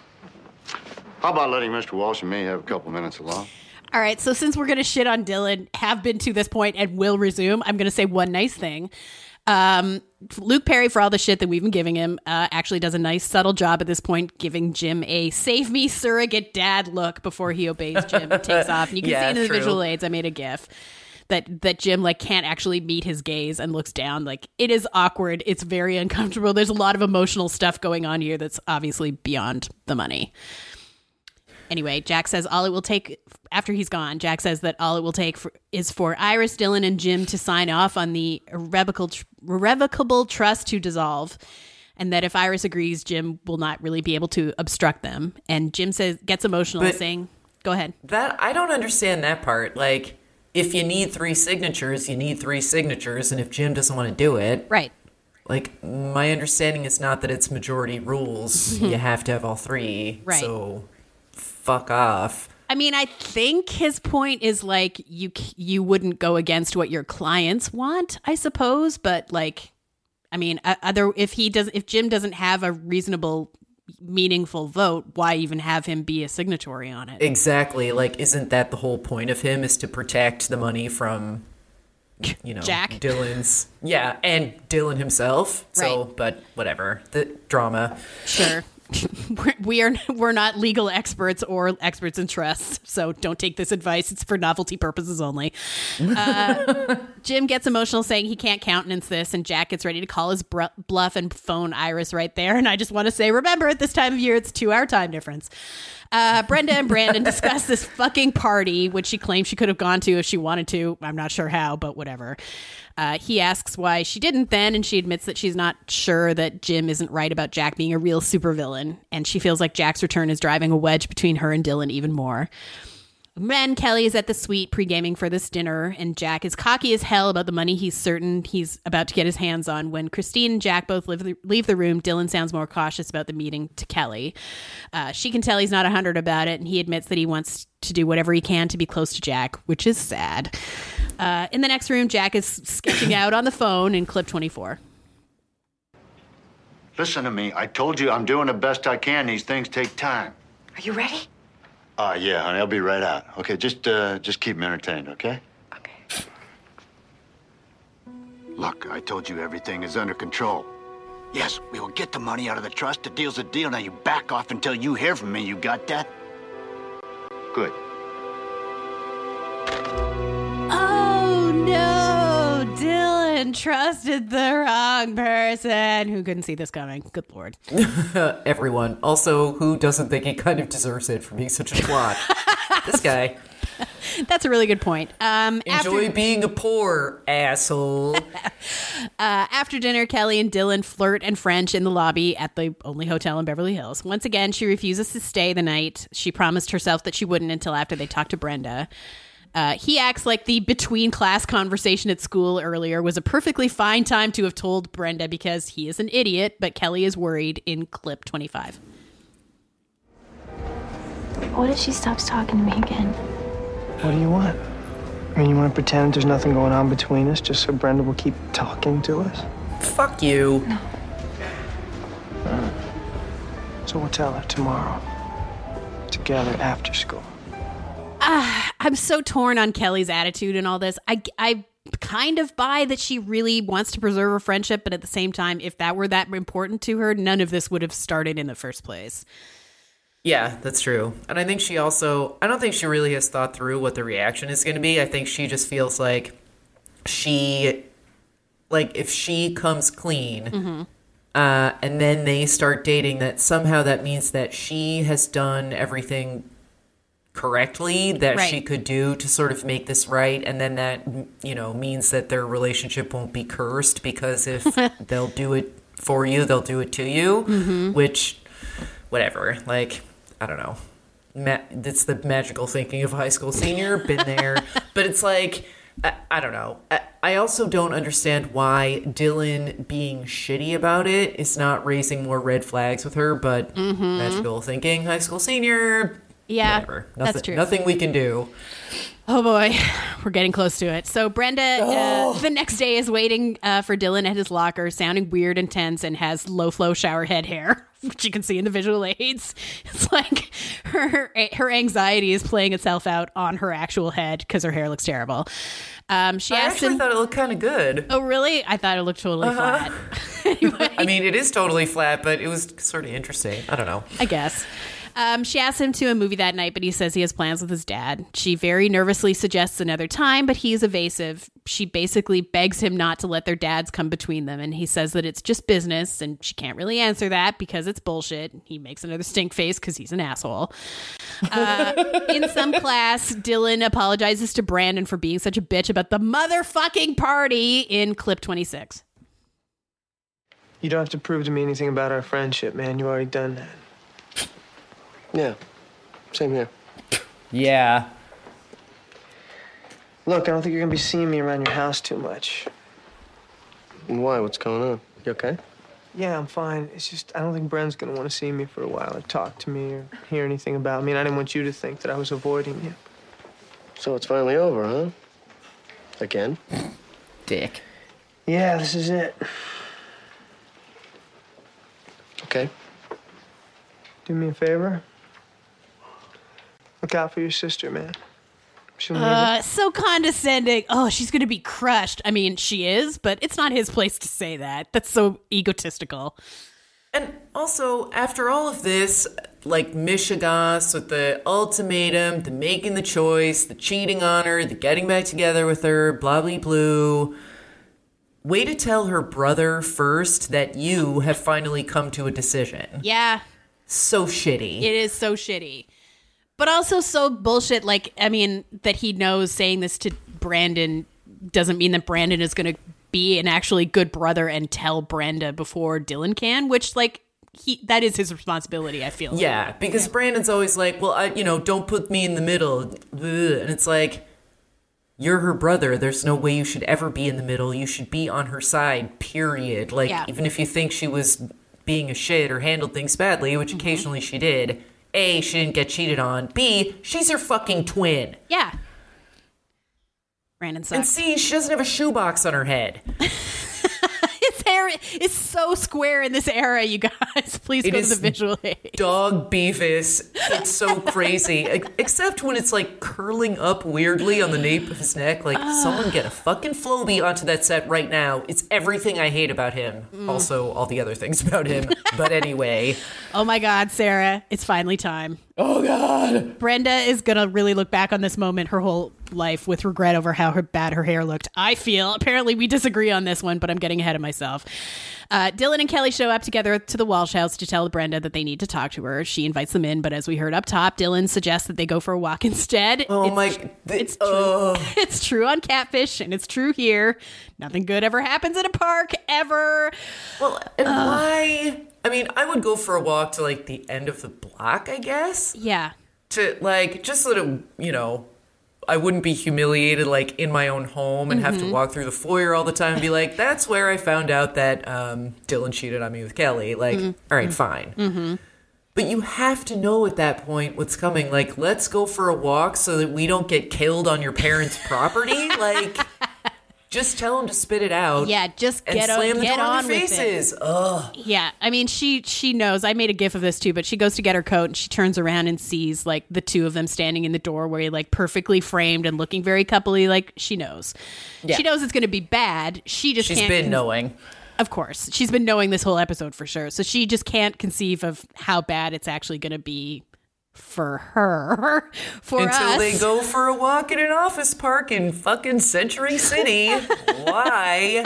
S18: how about letting Mister Walsh and me have a couple minutes alone?
S6: All right, so since we're going to shit on Dylan, have been to this point and will resume, I'm going to say one nice thing. Um, Luke Perry, for all the shit that we've been giving him, uh, actually does a nice subtle job at this point, giving Jim a save me surrogate dad look before he obeys Jim and takes off. And you can
S7: Yeah,
S6: see in the
S7: true.
S6: visual aids, I made a gif that, that Jim like can't actually meet his gaze and looks down. Like, it is awkward. It's very uncomfortable. There's a lot of emotional stuff going on here that's obviously beyond the money. Anyway, Jack says all it will take, after he's gone, Jack says that all it will take for, is for Iris, Dylan, and Jim to sign off on the irrevocable, irrevocable trust to dissolve. And that if Iris agrees, Jim will not really be able to obstruct them. And Jim says, gets emotional,
S7: But
S6: saying, go ahead.
S7: That I don't understand that part. Like, if you need three signatures, you need three signatures, and if Jim doesn't want to do it,
S6: right?
S7: Like, my understanding is not that it's majority rules. You have to have all three.
S6: Right.
S7: So, fuck off.
S6: I mean, I think his point is like you you wouldn't go against what your clients want, I suppose. But like, I mean, other if he does, if Jim doesn't have a reasonable, meaningful vote, why even have him be a signatory on it?
S7: Exactly. Like, isn't that the whole point of him, is to protect the money from, you know,
S6: Jack?
S7: Dylan's, yeah, and Dylan himself. So,
S6: Right.
S7: but whatever, the drama.
S6: Sure. We're, we are we're not legal experts or experts in trusts, so don't take this advice. It's for novelty purposes only. Uh, Jim gets emotional, saying he can't countenance this, and Jack gets ready to call his br- bluff and phone Iris right there. And I just want to say, remember, at this time of year, it's a two-hour time difference. Uh, Brenda and Brandon discuss this fucking party, which she claims she could have gone to if she wanted to. I'm not sure how, but whatever. Uh, he asks why she didn't then, and she admits that she's not sure that Jim isn't right about Jack being a real supervillain, and she feels like Jack's return is driving a wedge between her and Dylan even more. Then Kelly is at the suite pre-gaming for this dinner, and Jack is cocky as hell about the money he's certain he's about to get his hands on. When Christine and Jack both leave the, leave the room, Dylan sounds more cautious about the meeting to Kelly. Uh, she can tell he's not one hundred about it, and he admits that he wants to do whatever he can to be close to Jack, which is sad. Uh, in the next room, Jack is sketching out on the phone in clip twenty-four.
S18: Listen to me. I told you I'm doing the best I can. These things take time.
S19: Are you ready?
S18: Uh, yeah, honey, I'll be right out. Okay, just, uh, just keep me entertained, okay?
S19: Okay.
S18: Look, I told you everything is under control. Yes, we will get the money out of the trust. The deal's a deal. Now you back off until you hear from me. You got that? Good.
S6: Oh, no. Dylan trusted the wrong person. Who couldn't see this coming? Good Lord.
S7: Everyone. Also, who doesn't think he kind of deserves it for being such a twat? This guy.
S6: That's a really good point. Um,
S7: Enjoy
S6: after,
S7: being a poor asshole.
S6: uh, after dinner, Kelly and Dylan flirt and French in the lobby at the only hotel in Beverly Hills. Once again, she refuses to stay the night. She promised herself that she wouldn't until after they talked to Brenda. Uh, he acts like the between-class conversation at school earlier was a perfectly fine time to have told Brenda because he is an idiot, but Kelly is worried in clip twenty-five.
S10: What if she stops talking to me again?
S15: What do you want? I mean, you want to pretend there's nothing going on between us just so Brenda will keep talking to us?
S7: Fuck you.
S10: No.
S15: Uh, so we'll tell her tomorrow. Together after school.
S6: Uh, I'm so torn on Kelly's attitude and all this. I, I kind of buy that she really wants to preserve her friendship, but at the same time, if that were that important to her, none of this would have started in the first place.
S7: Yeah, that's true. And I think she also, I don't think she really has thought through what the reaction is going to be. I think she just feels like she, like if she comes clean
S6: Mm-hmm.
S7: uh, and then they start dating, that somehow that means that she has done everything correctly that
S6: Right.
S7: she could do to sort of make this right. And then that, you know, means that their relationship won't be cursed because if they'll do it for you, they'll do it to you,
S6: Mm-hmm.
S7: which, whatever, like, I don't know. Ma- it's the magical thinking of a high school senior. Been there. But it's like, I, I don't know. I, I also don't understand why Dylan being shitty about it is not raising more red flags with her. But
S6: Mm-hmm.
S7: magical thinking, high school senior.
S6: Yeah,
S7: whatever. Nothing,
S6: that's true.
S7: Nothing we can do.
S6: Oh boy, we're getting close to it. So Brenda, uh, the next day, is waiting uh, for Dylan at his locker, sounding weird and tense, and has low flow shower head hair, which you can see in the visual aids. It's like her her anxiety is playing itself out on her actual head because her hair looks terrible. Um, she
S7: I
S6: asked
S7: actually
S6: him,
S7: thought it looked kind of good.
S6: "Oh really? I thought it looked totally
S7: Uh-huh.
S6: flat." Anyway,
S7: I mean, it is totally flat, but it was sort of interesting. I don't know.
S6: I guess. Um, she asks him to a movie that night, but he says he has plans with his dad. She very nervously suggests another time, but he is evasive. She basically begs him not to let their dads come between them, and he says that it's just business, and she can't really answer that because it's bullshit. He makes another stink face because he's an asshole. Uh, in some class, Dylan apologizes to Brandon for being such a bitch about the motherfucking party in clip twenty-six.
S15: You don't have to prove to me anything about our friendship, man. You've already done that.
S4: Yeah, same here.
S7: Yeah.
S15: Look, I don't think you're gonna be seeing me around your house too much.
S4: Why? What's going on? You okay?
S15: Yeah, I'm fine. It's just, I don't think Bren's gonna want to see me for a while or talk to me or hear anything about me. And I didn't want you to think that I was avoiding you.
S4: So it's finally over, huh? Again?
S7: Dick.
S15: Yeah, this is it.
S4: Okay.
S15: Do me a favor. Look out for your sister, man. She'll need
S6: Uh,
S15: it.
S6: so condescending. Oh, she's going to be crushed. I mean, she is, but it's not his place to say that. That's so egotistical.
S7: And also, after all of this, like Michigas with the ultimatum, the making the choice, the cheating on her, the getting back together with her, blah, blah, blue. Way to tell her brother first that you have finally come to a decision.
S6: Yeah.
S7: So shitty.
S6: It is so shitty. But also so bullshit. Like, I mean, that he knows saying this to Brandon doesn't mean that Brandon is going to be an actually good brother and tell Brenda before Dylan can, which, like, he that is his responsibility, I feel.
S7: Yeah, because Brandon's always like, well, I, you know, don't put me in the middle. And it's like, you're her brother. There's no way you should ever be in the middle. You should be on her side, period. Like,
S6: Yeah.
S7: even if you think she was being a shit or handled things badly, which
S6: Mm-hmm.
S7: occasionally she did, A, she didn't get cheated on. B, she's her fucking twin.
S6: Yeah. Brandon sucks.
S7: And C, she doesn't have a shoebox on her head.
S6: His hair hair is so square in this era, you guys. Please
S7: It
S6: go to
S7: is
S6: the visual aid.
S7: Dog Beavis. It's so crazy. Ex- Except when it's like curling up weirdly on the nape of his neck. Like, someone get a fucking Flowbee onto that set right now. It's everything I hate about him.
S6: Mm.
S7: Also, all the other things about him. But anyway.
S6: Oh my God, Sarah, it's finally time.
S7: Oh God.
S6: Brenda is going to really look back on this moment her whole life with regret over how her bad her hair looked. I feel. Apparently we disagree on this one, but I'm getting ahead of myself. Uh, Dylan and Kelly show up together to the Walsh house to tell Brenda that they need to talk to her. She invites them in, but as we heard up top, Dylan suggests that they go for a walk instead.
S7: Oh
S6: it's,
S7: my...
S6: Th- it's true. Uh, it's true on Catfish, and it's true here. Nothing good ever happens in a park, ever.
S7: Well, and
S6: uh,
S7: why... I mean, I would go for a walk to, like, the end of the block, I guess.
S6: Yeah.
S7: To, like, just so that, you know, I wouldn't be humiliated, like, in my own home and mm-hmm. have to walk through the foyer all the time and be like, that's where I found out that um, Dylan cheated on me with Kelly. Like, mm-hmm. all right, fine.
S6: Mm-hmm.
S7: But you have to know at that point what's coming. Like, let's go for a walk so that we don't get killed on your parents' property. Like... Just tell them to spit it out.
S6: Yeah, just
S7: and
S6: get,
S7: slam
S6: o-
S7: the
S6: get
S7: door
S6: on
S7: in their
S6: with
S7: faces.
S6: it.
S7: Ugh.
S6: Yeah, I mean, she she knows. I made a gif of this too, but she goes to get her coat and she turns around and sees like the two of them standing in the doorway, like perfectly framed and looking very coupley. Like she knows,
S7: yeah.
S6: she knows it's going to be bad. She just
S7: she's
S6: can't
S7: been
S6: con-
S7: knowing.
S6: Of course, she's been knowing this whole episode for sure. So she just can't conceive of how bad it's actually going to be. For her, for
S7: Until
S6: us.
S7: they go for a walk in an office park in fucking Century City. Why?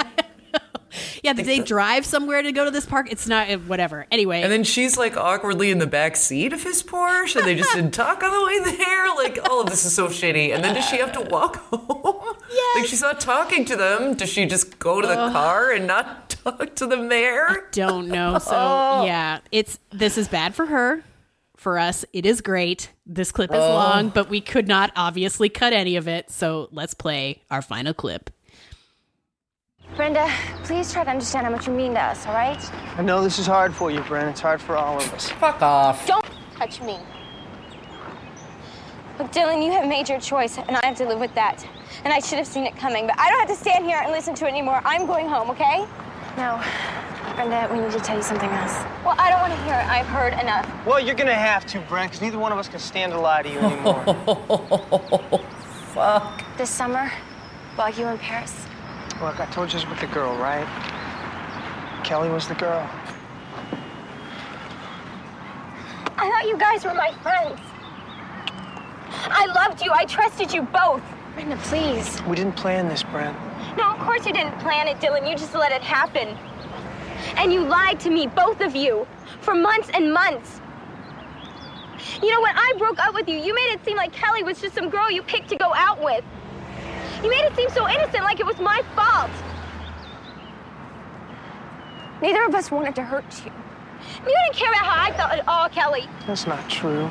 S6: Yeah, did they drive somewhere to go to this park? It's not, whatever. Anyway.
S7: And then she's like awkwardly in the back seat of his Porsche and they just didn't talk on the way there. Like, all of this is so shitty. And then does she have to walk home?
S6: Yes.
S7: Like, she's not talking to them. Does she just go to the uh, car and not talk to them there?
S6: I don't know. So, oh. yeah, it's this is bad for her. For us, it is great. This clip is oh. long, but we could not obviously cut any of it. So let's play our final clip.
S17: Brenda, please try to understand how much you mean to us, all right?
S15: I know this is hard for you, Brenda. It's hard for all of us.
S7: Fuck off.
S17: Don't touch me. Look, Dylan, you have made your choice, and I have to live with that. And I should have seen it coming, but I don't have to stand here and listen to it anymore. I'm going home, okay? No. Brenda, we need to tell you something else. Well, I don't want to hear it. I've heard enough.
S15: Well, you're going to have to, Brent, because neither one of us can stand to lie to you anymore.
S7: Fuck.
S17: This summer, while you were in Paris.
S15: Look, I told you this with the girl, right? Kelly was the girl.
S17: I thought you guys were my friends. I loved you. I trusted you both. Brenda, please.
S15: We didn't plan this, Brent.
S17: No, of course you didn't plan it, Dylan. You just let it happen. And you lied to me, both of you, for months and months. You know, when I broke up with you, you made it seem like Kelly was just some girl you picked to go out with. You made it seem so innocent, like it was my fault. Neither of us wanted to hurt you. You didn't care about how I felt at all, Kelly.
S15: That's not true.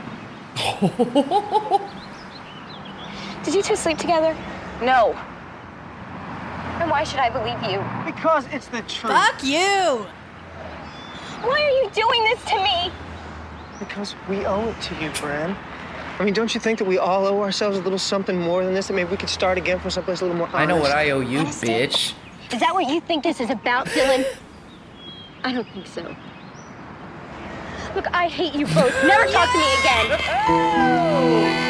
S17: Did you two sleep together? No. Then why should I believe you?
S15: Because it's the truth.
S6: Fuck you!
S17: Why are you doing this to me?
S15: Because we owe it to you, Bran. I mean, don't you think that we all owe ourselves a little something more than this? That maybe we could start again from someplace a little more honest?
S7: I know what I owe you, Honesty? bitch.
S17: Is that what you think this is about, Dylan? I don't think so. Look, I hate you both. Never talk to me again.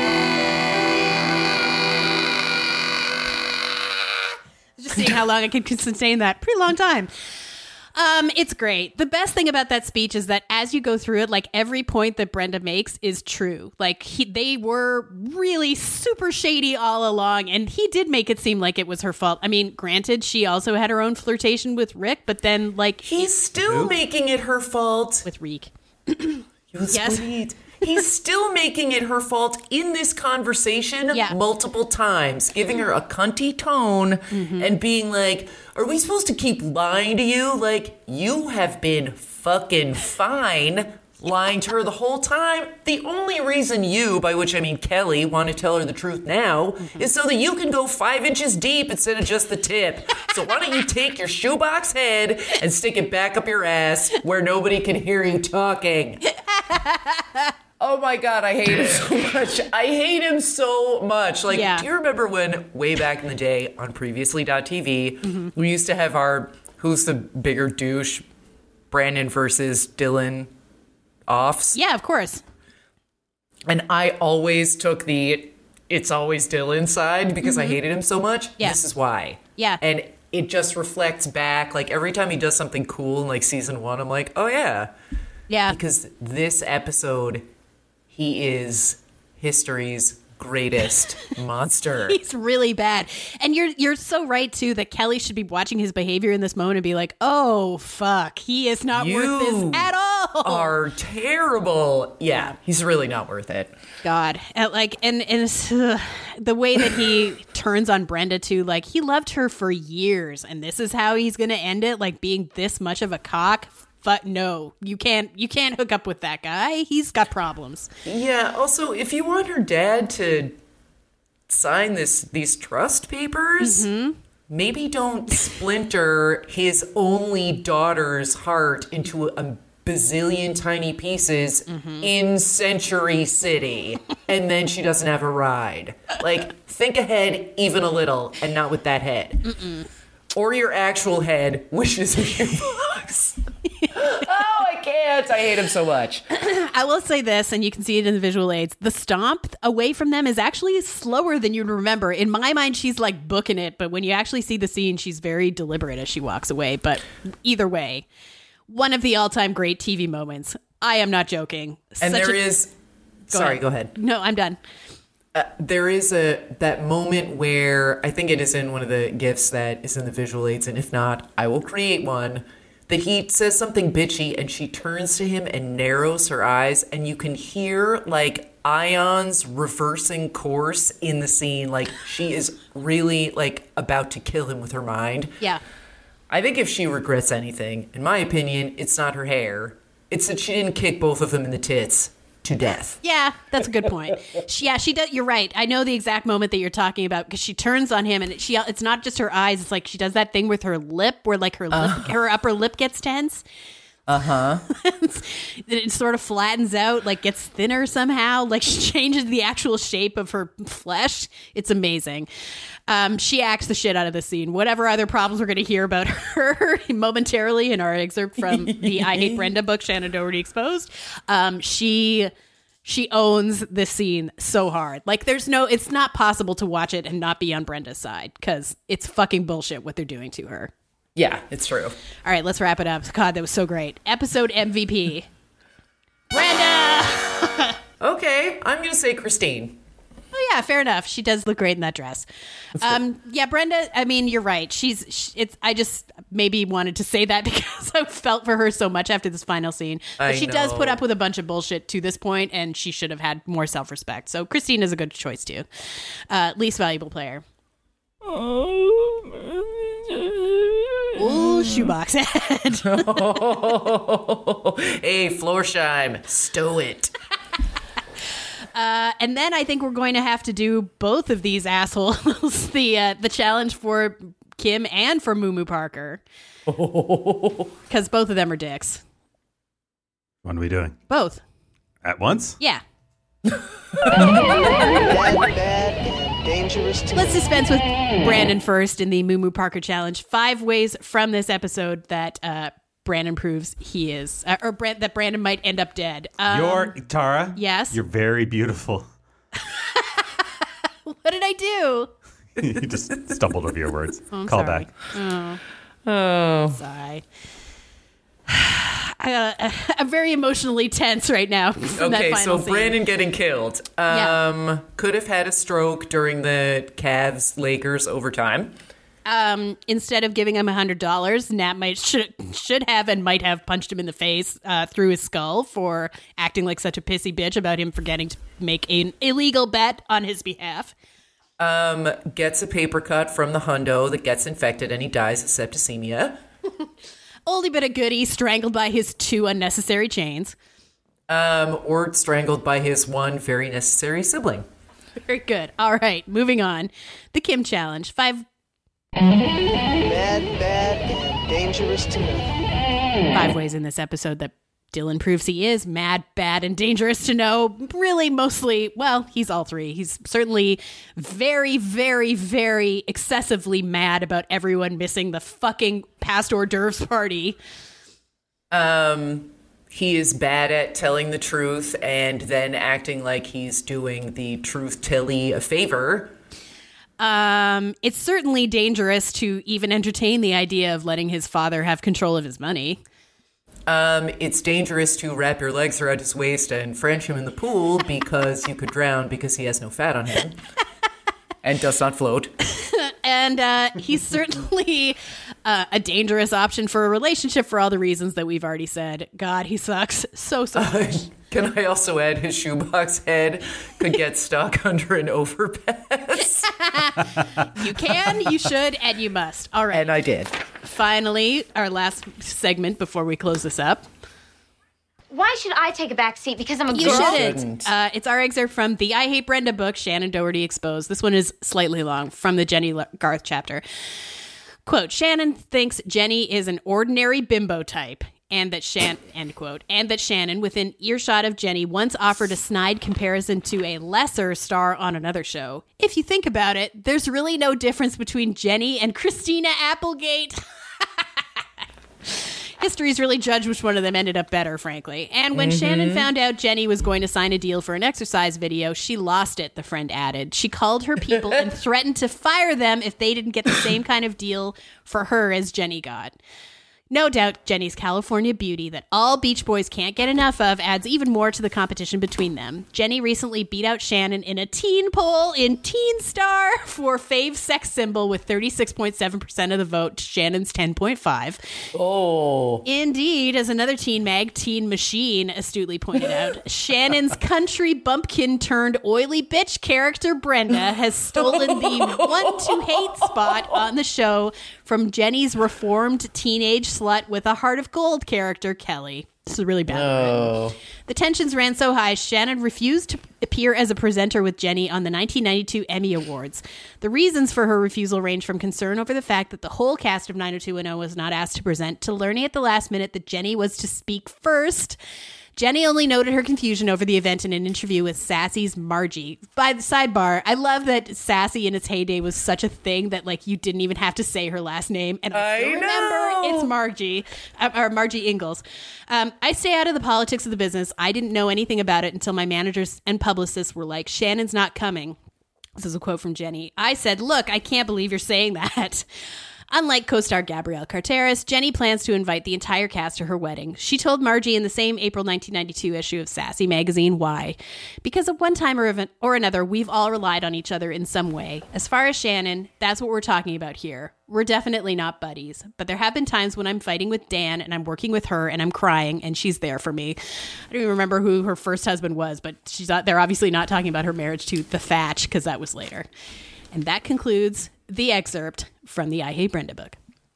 S6: Just seeing how long I can sustain that. Pretty long time. Um, it's great. The best thing about that speech is that as you go through it, like every point that Brenda makes is true. Like he, they were really super shady all along, and he did make it seem like it was her fault. I mean, granted, she also had her own flirtation with Rick, but then like
S7: he's still making it her fault
S6: with Rick.
S7: Yes. Sweet. He's still making it her fault in this conversation yeah. multiple times, giving her a cunty tone mm-hmm. and being like, are we supposed to keep lying to you? Like, you have been fucking fine lying to her the whole time. The only reason you, by which I mean Kelly, want to tell her the truth now mm-hmm. is so that you can go five inches deep instead of just the tip. So why don't you take your shoebox head and stick it back up your ass where nobody can hear you talking? Oh my God, I hate him so much. I hate him so much. Like, yeah. do you remember when way back in the day on Previously dot T V, mm-hmm. we used to have our who's the bigger douche? Brandon versus Dylan offs?
S6: Yeah, of course.
S7: And I always took the it's always Dylan side because mm-hmm. I hated him so much.
S6: Yeah.
S7: This is why.
S6: Yeah.
S7: And it just reflects back. Like, every time he does something cool in, like, season one, I'm like, oh, yeah.
S6: Yeah.
S7: Because this episode, he is history's greatest monster.
S6: He's really bad. And you're you're so right, too, that Kelly should be watching his behavior in this moment and be like, oh, fuck, he is not
S7: you
S6: worth this at all.
S7: Are terrible. Yeah, he's really not worth it.
S6: God. And like, and, and it's, uh, the way that he turns on Brenda, too, like, he loved her for years, and this is how he's going to end it, like, being this much of a cock. But no, you can't you can't hook up with that guy. He's got problems.
S7: Yeah, also, if you want her dad to sign this these trust papers,
S6: mm-hmm.
S7: maybe don't splinter his only daughter's heart into a bazillion tiny pieces mm-hmm. in Century City, and then she doesn't have a ride. Like, think ahead even a little, and not with that head.
S6: Mm-mm.
S7: Or your actual head wishes a few bucks. Oh, I can't. I hate him so much.
S6: I will say this, and you can see it in the visual aids. The stomp away from them is actually slower than you'd remember. In my mind, she's like booking it, but when you actually see the scene, she's very deliberate as she walks away. But either way, one of the all-time great T V moments. I am not joking.
S7: And
S6: Such
S7: there
S6: a-
S7: is...
S6: Go
S7: Sorry,
S6: ahead.
S7: go ahead.
S6: No, I'm done.
S7: Uh, there is a that moment where I think it is in one of the GIFs that is in the visual aids, and if not, I will create one, that he says something bitchy and she turns to him and narrows her eyes, and you can hear like ions reversing course in the scene. Like, she is really like about to kill him with her mind.
S6: Yeah.
S7: I think if she regrets anything, in my opinion, it's not her hair. It's that she didn't kick both of them in the tits to death.
S6: Yeah, that's a good point. She, yeah, she does. You're right. I know the exact moment that you're talking about because she turns on him, and she it's not just her eyes. It's like she does that thing with her lip, where like her lip,
S7: Uh.
S6: her upper lip gets tense.
S7: Uh huh.
S6: It sort of flattens out, like gets thinner somehow. Like she changes the actual shape of her flesh. It's amazing. Um, she acts the shit out of the scene. Whatever other problems we're going to hear about her momentarily in our excerpt from the I Hate Brenda book, Shannon Doherty Exposed, um, she she owns this scene so hard. Like, there's no, it's not possible to watch it and not be on Brenda's side because it's fucking bullshit what they're doing to her.
S7: Yeah, it's true.
S6: All right, let's wrap it up. God, that was so great. Episode M V P. Brenda!
S7: Okay, I'm going to say Christine.
S6: Oh yeah, fair enough. She does look great in that dress. Um, yeah, Brenda. I mean, you're right. She's. She, it's. I just maybe wanted to say that because I felt for her so much after this final scene. But
S7: I
S6: she does
S7: know.
S6: put up with a bunch of bullshit to this point, and she should have had more self respect. So Christine is a good choice too. Uh, least valuable player. Ooh, shoebox head.
S7: Hey, Florsheim, stow it.
S6: Uh, and then I think we're going to have to do both of these assholes the uh, the challenge for Kim and for Moo Moo Parker, because both of them are dicks.
S5: What are we doing?
S6: Both
S5: At once?
S6: Yeah.
S15: Bad, bad, and dangerous to
S6: Let's dispense with Brandon first in the Moo Moo Parker challenge. Five ways from this episode that uh, Brandon proves he is, uh, or Brand- that Brandon might end up dead. Um,
S5: You're, Tara?
S6: Yes?
S5: You're very beautiful.
S6: What did I do?
S5: You just stumbled over your words.
S6: Oh, I'm
S5: Call
S6: sorry.
S5: back.
S6: Oh.
S7: Oh.
S6: Sorry. I got a, I'm very emotionally tense right now. From
S7: Okay,
S6: that
S7: so
S6: final scene.
S7: Brandon getting killed. Um,
S6: Yeah.
S7: Could have had a stroke during the Cavs-Lakers overtime.
S6: Um, instead of giving him a hundred dollars, Nat might should should have and might have punched him in the face uh, through his skull for acting like such a pissy bitch about him forgetting to make an illegal bet on his behalf.
S7: Um, gets a paper cut from the hundo that gets infected and he dies of septicemia.
S6: Oldie bit of goodie, strangled by his two unnecessary chains.
S7: Um, or strangled by his one very necessary sibling.
S6: Very good. All right, moving on. The Kim challenge. Five
S15: bad, bad, and dangerous to know.
S6: five ways in this episode that Dylan proves he is mad, bad, and dangerous to know. Really, mostly, well, he's all three. He's certainly very, very, very excessively mad about everyone missing the fucking past hors d'oeuvres party.
S7: Um, he is bad at telling the truth and then acting like he's doing the truth telly a favor.
S6: Um, it's certainly dangerous to even entertain the idea of letting his father have control of his money.
S7: Um, it's dangerous to wrap your legs around his waist and French him in the pool because you could drown because he has no fat on him and does not float.
S6: And uh, he's certainly uh, a dangerous option for a relationship for all the reasons that we've already said. God, he sucks so, so much.
S7: Uh, can I also add his shoebox head could get stuck under an overpass?
S6: You can, you should, and you must. All right.
S7: And I did.
S6: Finally, our last segment before we close this up.
S10: Why should I take a back seat? Because I'm a
S6: You
S10: girl?
S6: shouldn't. Uh, it's our excerpt from the I Hate Brenda book, Shannon Doherty Exposed. This one is slightly long, from the Jenny Garth chapter. Quote, Shannon thinks Jenny is an ordinary bimbo type. And that Shan, end quote, and that Shannon, within earshot of Jenny, once offered a snide comparison to a lesser star on another show. If you think about it, there's really no difference between Jenny and Christina Applegate. History's really judged which one of them ended up better, frankly. And when mm-hmm. Shannon found out Jenny was going to sign a deal for an exercise video, she lost it, the friend added. She called her people and threatened to fire them if they didn't get the same kind of deal for her as Jenny got. No doubt Jenny's California beauty that all Beach Boys can't get enough of adds even more to the competition between them. Jenny recently beat out Shannon in a teen poll in Teen Star for fave sex symbol with thirty-six point seven percent of the vote to Shannon's ten point five.
S7: Oh.
S6: Indeed, as another teen mag, Teen Machine, astutely pointed out, Shannon's country bumpkin turned oily bitch character Brenda has stolen the one to hate spot on the show from Jenny's reformed teenage slut with a heart of gold character, Kelly. This is really bad.
S7: Oh.
S6: The tensions ran so high, Shannon refused to appear as a presenter with Jenny on the nineteen ninety-two Emmy Awards. The reasons for her refusal range from concern over the fact that the whole cast of nine oh two one oh was not asked to present to learning at the last minute that Jenny was to speak first. Jenny only noted her confusion over the event in an interview with Sassy's Margie. By the sidebar, I love that Sassy in its heyday was such a thing that like you didn't even have to say her last name. And I,
S7: I
S6: remember
S7: know.
S6: it's Margie, uh, or Margie Ingalls. Um, I stay out of the politics of the business. I didn't know anything about it until my managers and publicists were like, Shannon's not coming. This is a quote from Jenny. I said, look, I can't believe you're saying that. Unlike co-star Gabrielle Carteris, Jenny plans to invite the entire cast to her wedding. She told Margie in the same April nineteen ninety-two issue of Sassy magazine why. Because at one time or, or another, we've all relied on each other in some way. As far as Shannon, that's what we're talking about here. We're definitely not buddies, but there have been times when I'm fighting with Dan and I'm working with her and I'm crying and she's there for me. I don't even remember who her first husband was, but she's not, they're obviously not talking about her marriage to the Thatch because that was later. And that concludes the excerpt from the I Hate Brenda book.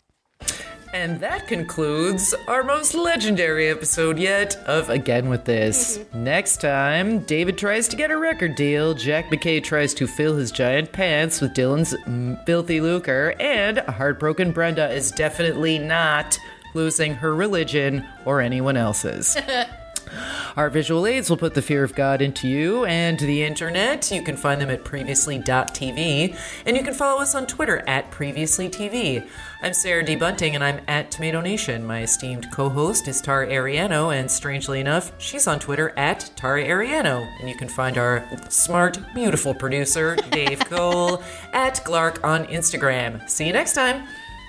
S7: And that concludes our most legendary episode yet of Again With This. Mm-hmm. Next time, David tries to get a record deal, Jack McKay tries to fill his giant pants with Dylan's filthy lucre, and a heartbroken Brenda is definitely not losing her religion or anyone else's. Our visual aids will put the fear of God into you and the internet. You can find them at previously dot t v, and you can follow us on Twitter at previously t v. I'm Sarah D. Bunting, and I'm at Tomato Nation. My esteemed co-host is Tara Ariano, and strangely enough, she's on Twitter at Tara Ariano. And you can find our smart, beautiful producer, Dave Cole, at Glark on Instagram. See you next time.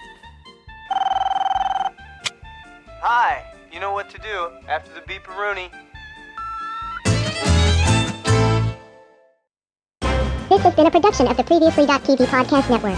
S4: Hi. You know what to do after the beep-a-rooney.
S2: This has been a production of the previously dot t v podcast network.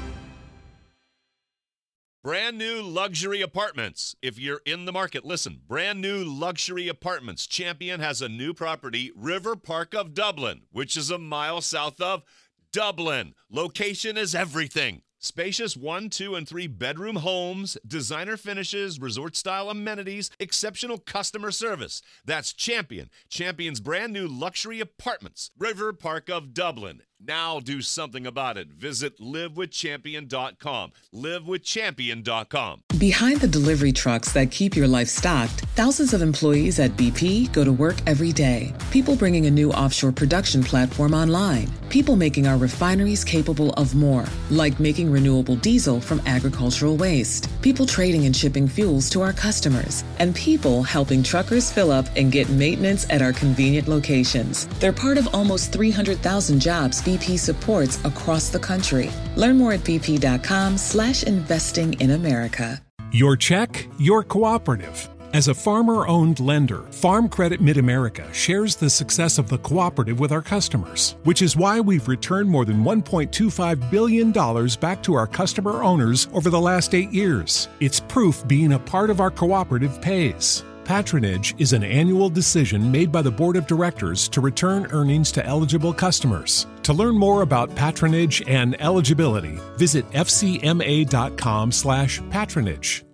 S1: Brand new luxury apartments. If you're in the market, listen. Brand new luxury apartments. Champion has a new property, River Park of Dublin, which is a mile south of Dublin. Location is everything. Spacious one, two, and three bedroom homes, designer finishes, resort-style amenities, exceptional customer service. That's Champion. Champion's brand new luxury apartments, River Park of Dublin. Now do something about it. Visit live with champion dot com. live with champion dot com.
S19: Behind the delivery trucks that keep your life stocked, thousands of employees at B P go to work every day. People bringing a new offshore production platform online. People making our refineries capable of more, like making renewable diesel from agricultural waste. People trading and shipping fuels to our customers. And people helping truckers fill up and get maintenance at our convenient locations. They're part of almost three hundred thousand jobs B P supports across the country. Learn more at bp.com slash investing in America.
S20: Your check, your cooperative. As a farmer-owned lender, Farm Credit Mid-America shares the success of the cooperative with our customers, which is why we've returned more than one point two five billion dollars back to our customer owners over the last eight years. It's proof being a part of our cooperative pays. Patronage is an annual decision made by the Board of Directors to return earnings to eligible customers. To learn more about patronage and eligibility, visit f c m a dot com slash patronage.